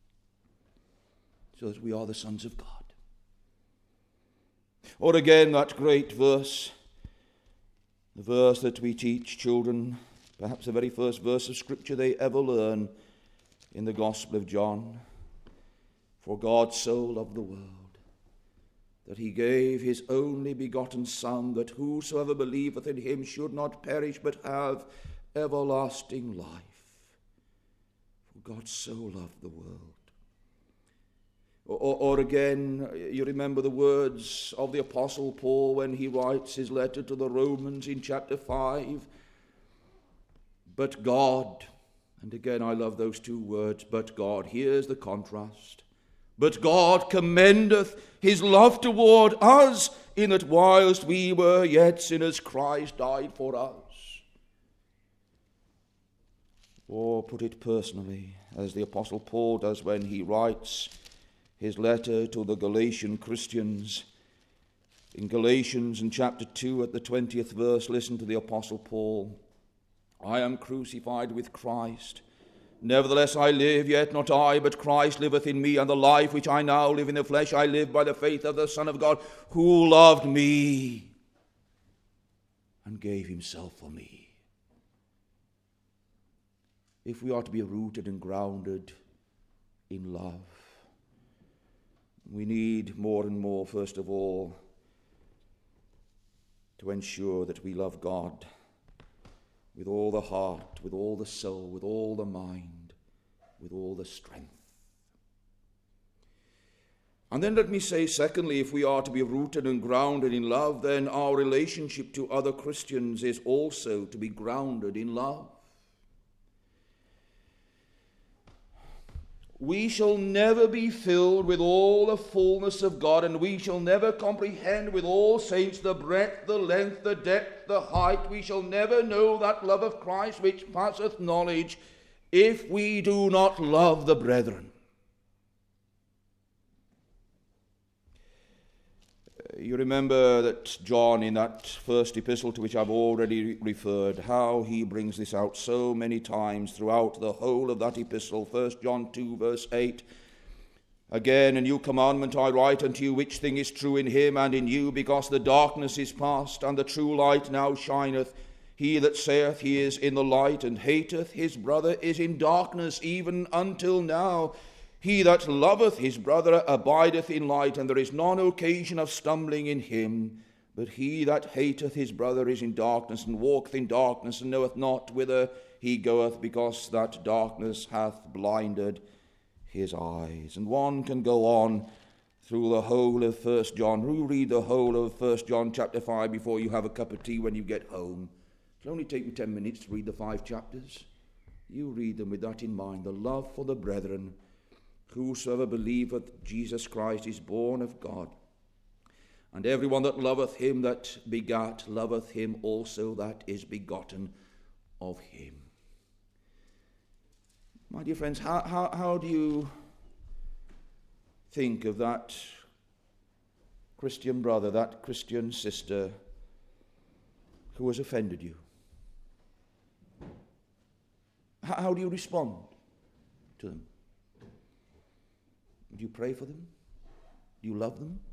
so that we are the sons of God. Or again, that great verse, the verse that we teach children, perhaps the very first verse of Scripture they ever learn in the Gospel of John. For God so loved the world, that he gave his only begotten Son, that whosoever believeth in him should not perish, but have everlasting life. For God so loved the world. Or, or, or again, you remember the words of the Apostle Paul when he writes his letter to the Romans in chapter five. But God, and again I love those two words, but God. Here's the contrast. But God commendeth his love toward us, in that whilst we were yet sinners, Christ died for us. Or put it personally, as the Apostle Paul does when he writes his letter to the Galatian Christians. In Galatians in chapter two at the twentieth verse, listen to the Apostle Paul. I am crucified with Christ. Nevertheless I live, yet not I, but Christ liveth in me, and the life which I now live in the flesh I live by the faith of the Son of God, who loved me and gave himself for me. If we are to be rooted and grounded in love, we need more and more, first of all, to ensure that we love God with all the heart, with all the soul, with all the mind, with all the strength. And then let me say, secondly, if we are to be rooted and grounded in love, then our relationship to other Christians is also to be grounded in love. We shall never be filled with all the fullness of God, and we shall never comprehend with all saints the breadth, the length, the depth, the height. We shall never know that love of Christ which passeth knowledge, if we do not love the brethren. You remember that John, in that first epistle to which I've already referred, how he brings this out so many times throughout the whole of that epistle. First John two, verse eight. Again, a new commandment I write unto you, which thing is true in him and in you, because the darkness is past, and the true light now shineth. He that saith he is in the light, and hateth his brother, is in darkness even until now. He that loveth his brother abideth in light, and there is none occasion of stumbling in him. But he that hateth his brother is in darkness, and walketh in darkness, and knoweth not whither he goeth, because that darkness hath blinded his eyes. And one can go on through the whole of First John. You read the whole of First John chapter five before you have a cup of tea when you get home. It'll only take you ten minutes to read the five chapters. You read them with that in mind, the love for the brethren. Whosoever believeth Jesus Christ is born of God. And everyone that loveth him that begat, loveth him also that is begotten of him. My dear friends, how, how, how do you think of that Christian brother, that Christian sister who has offended you? How, how do you respond to them? Do you pray for them? Do you love them?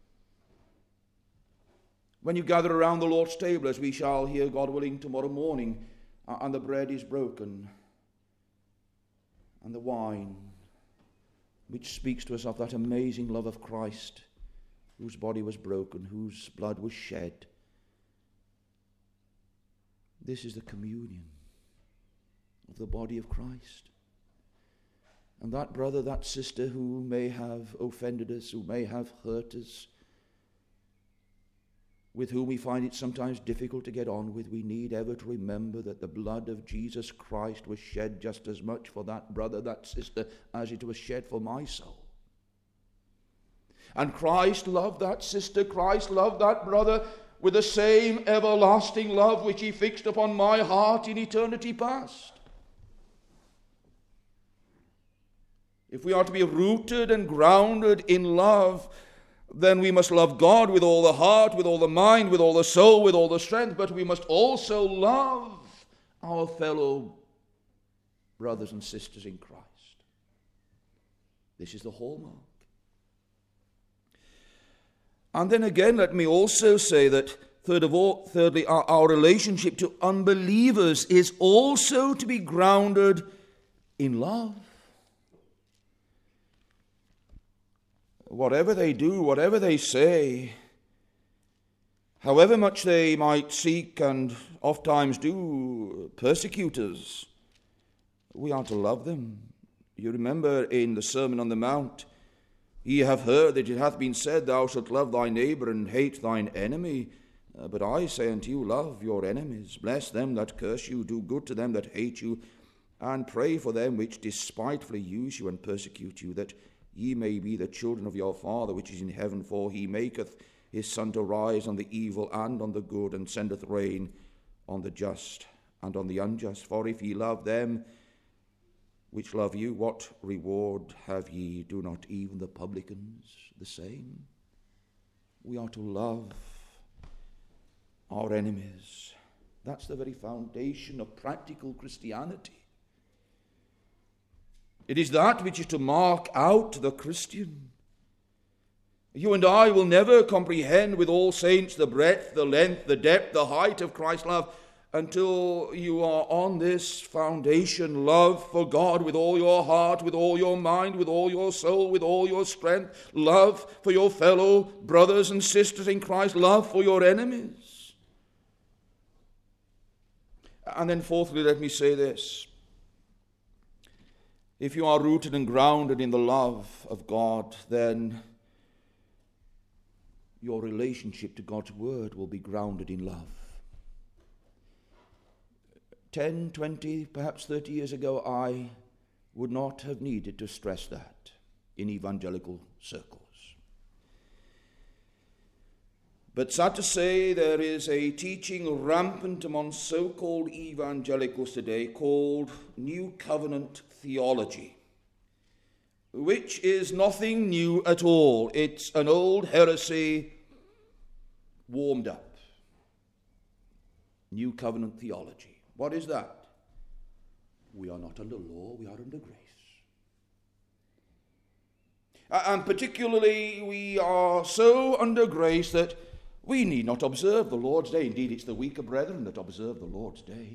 When you gather around the Lord's table, as we shall hear, God willing, tomorrow morning, and the bread is broken, and the wine, which speaks to us of that amazing love of Christ, whose body was broken, whose blood was shed. This is the communion of the body of Christ. And that brother, that sister who may have offended us, who may have hurt us, with whom we find it sometimes difficult to get on with, we need ever to remember that the blood of Jesus Christ was shed just as much for that brother, that sister, as it was shed for my soul. And Christ loved that sister, Christ loved that brother with the same everlasting love which he fixed upon my heart in eternity past. If we are to be rooted and grounded in love, then we must love God with all the heart, with all the mind, with all the soul, with all the strength, but we must also love our fellow brothers and sisters in Christ. This is the hallmark. And then again, let me also say that, third of all, thirdly, our, our relationship to unbelievers is also to be grounded in love. Whatever they do, whatever they say, however much they might seek and oftentimes do persecute us, we are to love them. You remember in the Sermon on the Mount, ye have heard that it hath been said, thou shalt love thy neighbour and hate thine enemy. Uh, but I say unto you, love your enemies, bless them that curse you, do good to them that hate you, and pray for them which despitefully use you and persecute you, that ye may be the children of your Father which is in heaven, for he maketh his sun to rise on the evil and on the good, and sendeth rain on the just and on the unjust. For if ye love them which love you, what reward have ye? Do not even the publicans the same? We are to love our enemies. That's the very foundation of practical Christianity. It is that which is to mark out the Christian. You and I will never comprehend with all saints the breadth, the length, the depth, the height of Christ's love until you are on this foundation: love for God with all your heart, with all your mind, with all your soul, with all your strength, love for your fellow brothers and sisters in Christ, love for your enemies. And then fourthly, let me say this. If you are rooted and grounded in the love of God, then your relationship to God's word will be grounded in love. ten, twenty, perhaps thirty years ago, I would not have needed to stress that in evangelical circles. But sad to say, there is a teaching rampant among so-called evangelicals today called New Covenant theology, which is nothing new at all. It's an old heresy warmed up. New Covenant theology. What is that? We are not under law, we are under grace. And particularly, we are so under grace that we need not observe the Lord's day. Indeed, it's the weaker brethren that observe the Lord's day.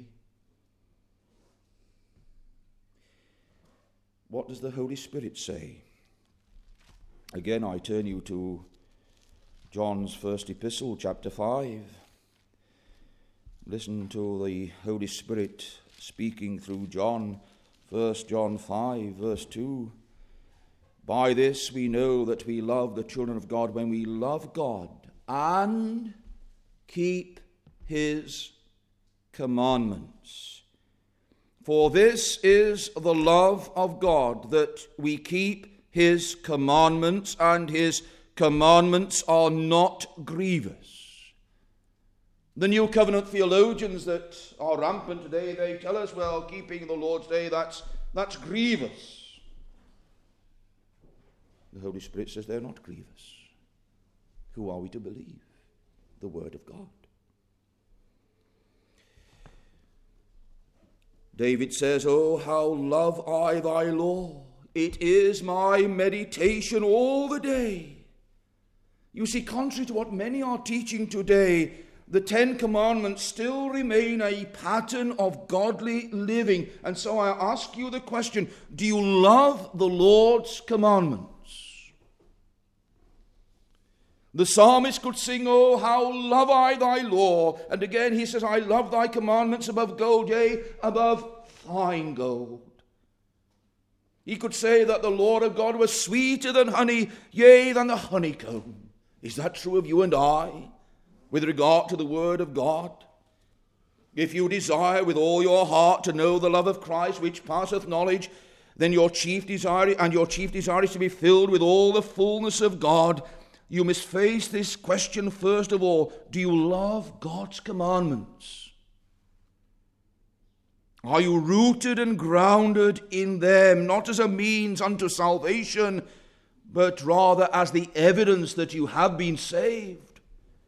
What does the Holy Spirit say? Again, I turn you to John's first epistle, chapter five. Listen to the Holy Spirit speaking through John, First John five, verse two. By this we know that we love the children of God, when we love God and keep his commandments. For this is the love of God, that we keep his commandments, and his commandments are not grievous. The New Covenant theologians that are rampant today, they tell us, well, keeping the Lord's Day, that's, that's grievous. The Holy Spirit says they're not grievous. Who are we to believe? The Word of God. David says, oh, how love I thy law. It is my meditation all the day. You see, contrary to what many are teaching today, the Ten Commandments still remain a pattern of godly living. And so I ask you the question, do you love the Lord's commandments? The psalmist could sing, oh, how love I thy law. And again he says, I love thy commandments above gold, yea, above fine gold. He could say that the Lord of God was sweeter than honey, yea, than the honeycomb. Is that true of you and I with regard to the Word of God? If you desire with all your heart to know the love of Christ, which passeth knowledge, then your chief desire, and your chief desire is to be filled with all the fullness of God, you must face this question first of all. Do you love God's commandments? Are you rooted and grounded in them, not as a means unto salvation, but rather as the evidence that you have been saved.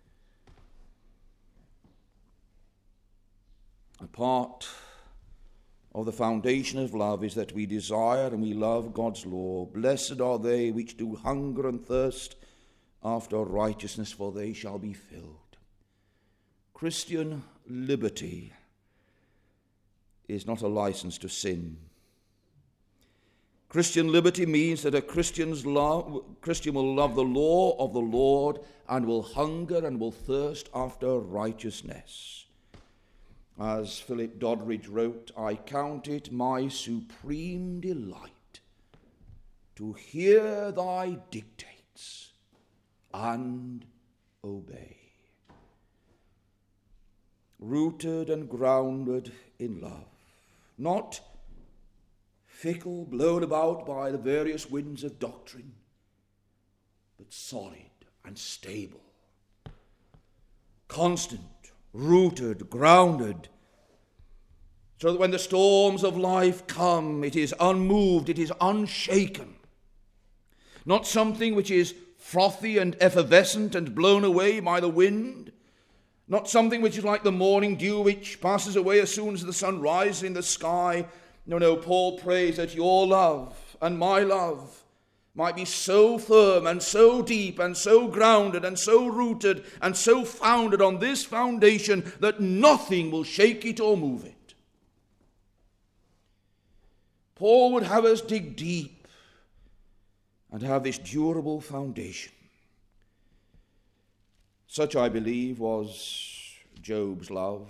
A part of the foundation of love is that we desire and we love God's law. Blessed are they which do hunger and thirst after righteousness, for they shall be filled. Christian liberty is not a license to sin. Christian liberty means that a Christian's love, Christian will love the law of the Lord and will hunger and will thirst after righteousness. As Philip Doddridge wrote, I count it my supreme delight to hear thy dictates and obey. Rooted and grounded in love, not fickle, blown about by the various winds of doctrine, but solid and stable, constant, rooted, grounded, so that when the storms of life come, it is unmoved, it is unshaken. Not something which is frothy and effervescent and blown away by the wind, not something which is like the morning dew which passes away as soon as the sun rises in the sky. No, no, Paul prays that your love and my love might be so firm and so deep and so grounded and so rooted and so founded on this foundation that nothing will shake it or move it. Paul would have us dig deep and have this durable foundation. Such, I believe, was Job's love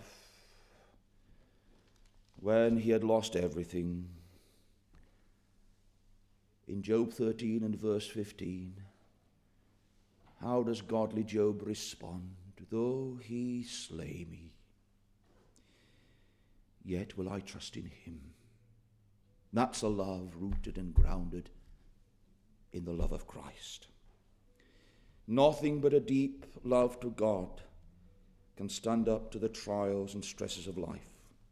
when he had lost everything. In Job thirteen and verse fifteen, how does godly Job respond? Though he slay me, yet will I trust in him. That's a love rooted and grounded in the love of Christ. Nothing but a deep love to God can stand up to the trials and stresses of life.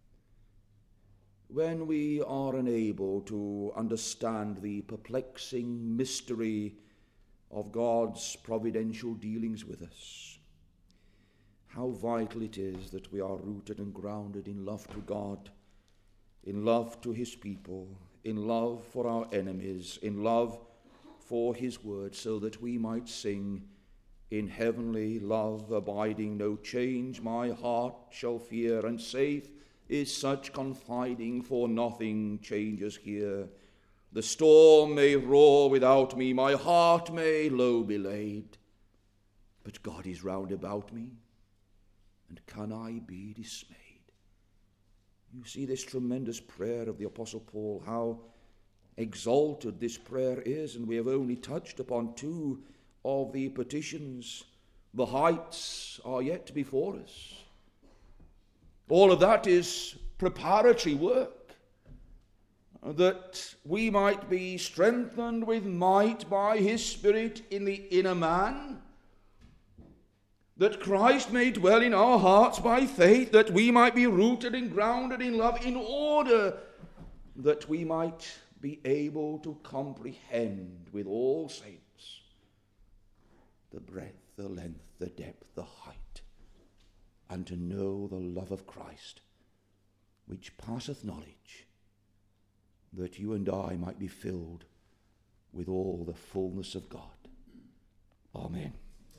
When we are unable to understand the perplexing mystery of God's providential dealings with us, how vital it is that we are rooted and grounded in love to God, in love to his people, in love for our enemies, in love for his word, so that we might sing, in heavenly love abiding, no change my heart shall fear, and safe is such confiding, for nothing changes here. The storm may roar without me, my heart may low be laid, but God is round about me, and can I be dismayed? You see this tremendous prayer of the Apostle Paul, how exalted this prayer is, and we have only touched upon two of the petitions. The heights are yet before us. All of that is preparatory work, that we might be strengthened with might by his Spirit in the inner man, that Christ may dwell in our hearts by faith, that we might be rooted and grounded in love, in order that we might be able to comprehend with all saints the breadth, the length, the depth, the height, and to know the love of Christ, which passeth knowledge, that you and I might be filled with all the fullness of God. Amen.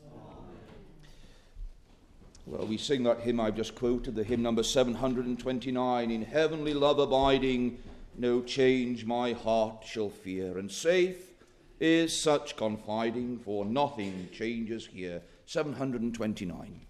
Well, we sing that hymn I've just quoted, the hymn number seven hundred twenty-nine, in heavenly love abiding, no change my heart shall fear, and safe is such confiding, for nothing changes here. seven hundred twenty-nine.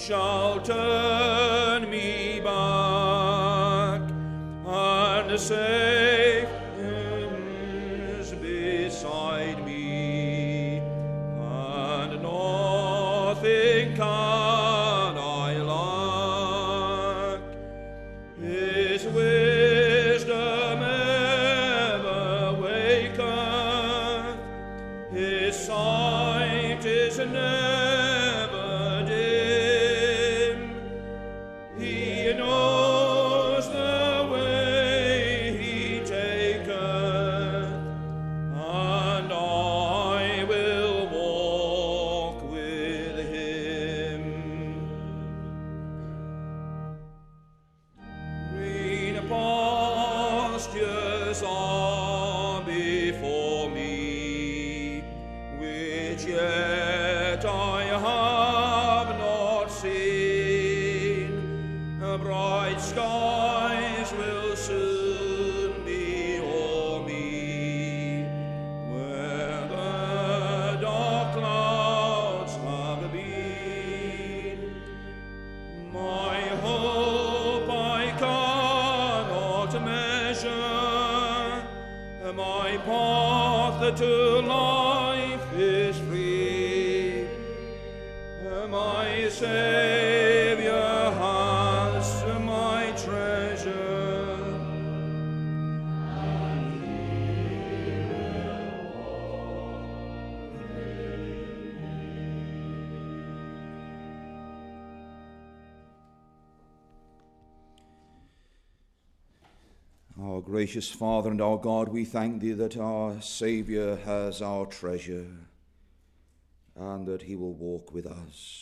shall turn me back and say, is beside me, and nothing can I lack. His wisdom ever waketh, his sight is never dim. He knows the way he taketh, and I will walk with him. Green pastures are before me, which yet I have not seen. Bright skies will soon be o'er me, where the dark clouds have been. My hope I cannot measure, my path to life is free. My Saviour has my treasure. Our gracious Father and our God, we thank thee that our Saviour has our treasure, and that he will walk with us.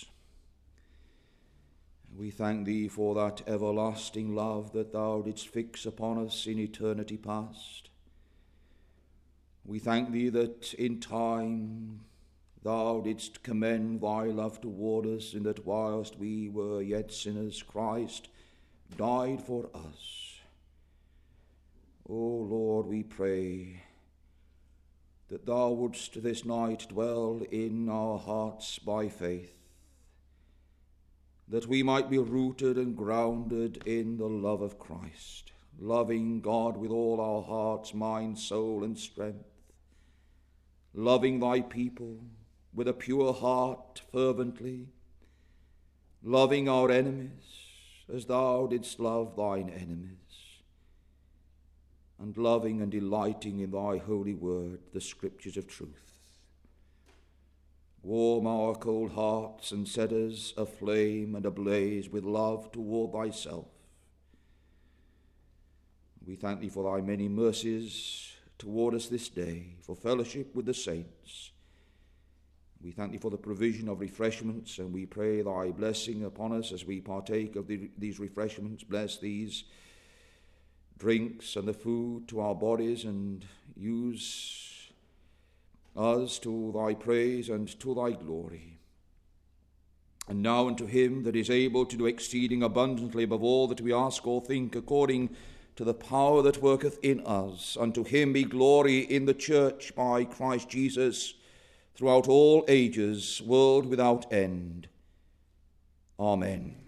We thank thee for that everlasting love that thou didst fix upon us in eternity past. We thank thee that in time thou didst commend thy love toward us, in that whilst we were yet sinners, Christ died for us. O Lord, we pray that thou wouldst this night dwell in our hearts by faith, that we might be rooted and grounded in the love of Christ, loving God with all our hearts, mind, soul, and strength, loving thy people with a pure heart fervently, loving our enemies as thou didst love thine enemies, and loving and delighting in thy holy word, the scriptures of truth. Warm our cold hearts and set us aflame and ablaze with love toward thyself. We thank thee for thy many mercies toward us this day, for fellowship with the saints. We thank thee for the provision of refreshments, and we pray thy blessing upon us as we partake of the, these refreshments. Bless these drinks and the food to our bodies, and use us to thy praise and to thy glory. And now unto him that is able to do exceeding abundantly above all that we ask or think, according to the power that worketh in us, unto him be glory in the church by Christ Jesus throughout all ages, world without end. Amen.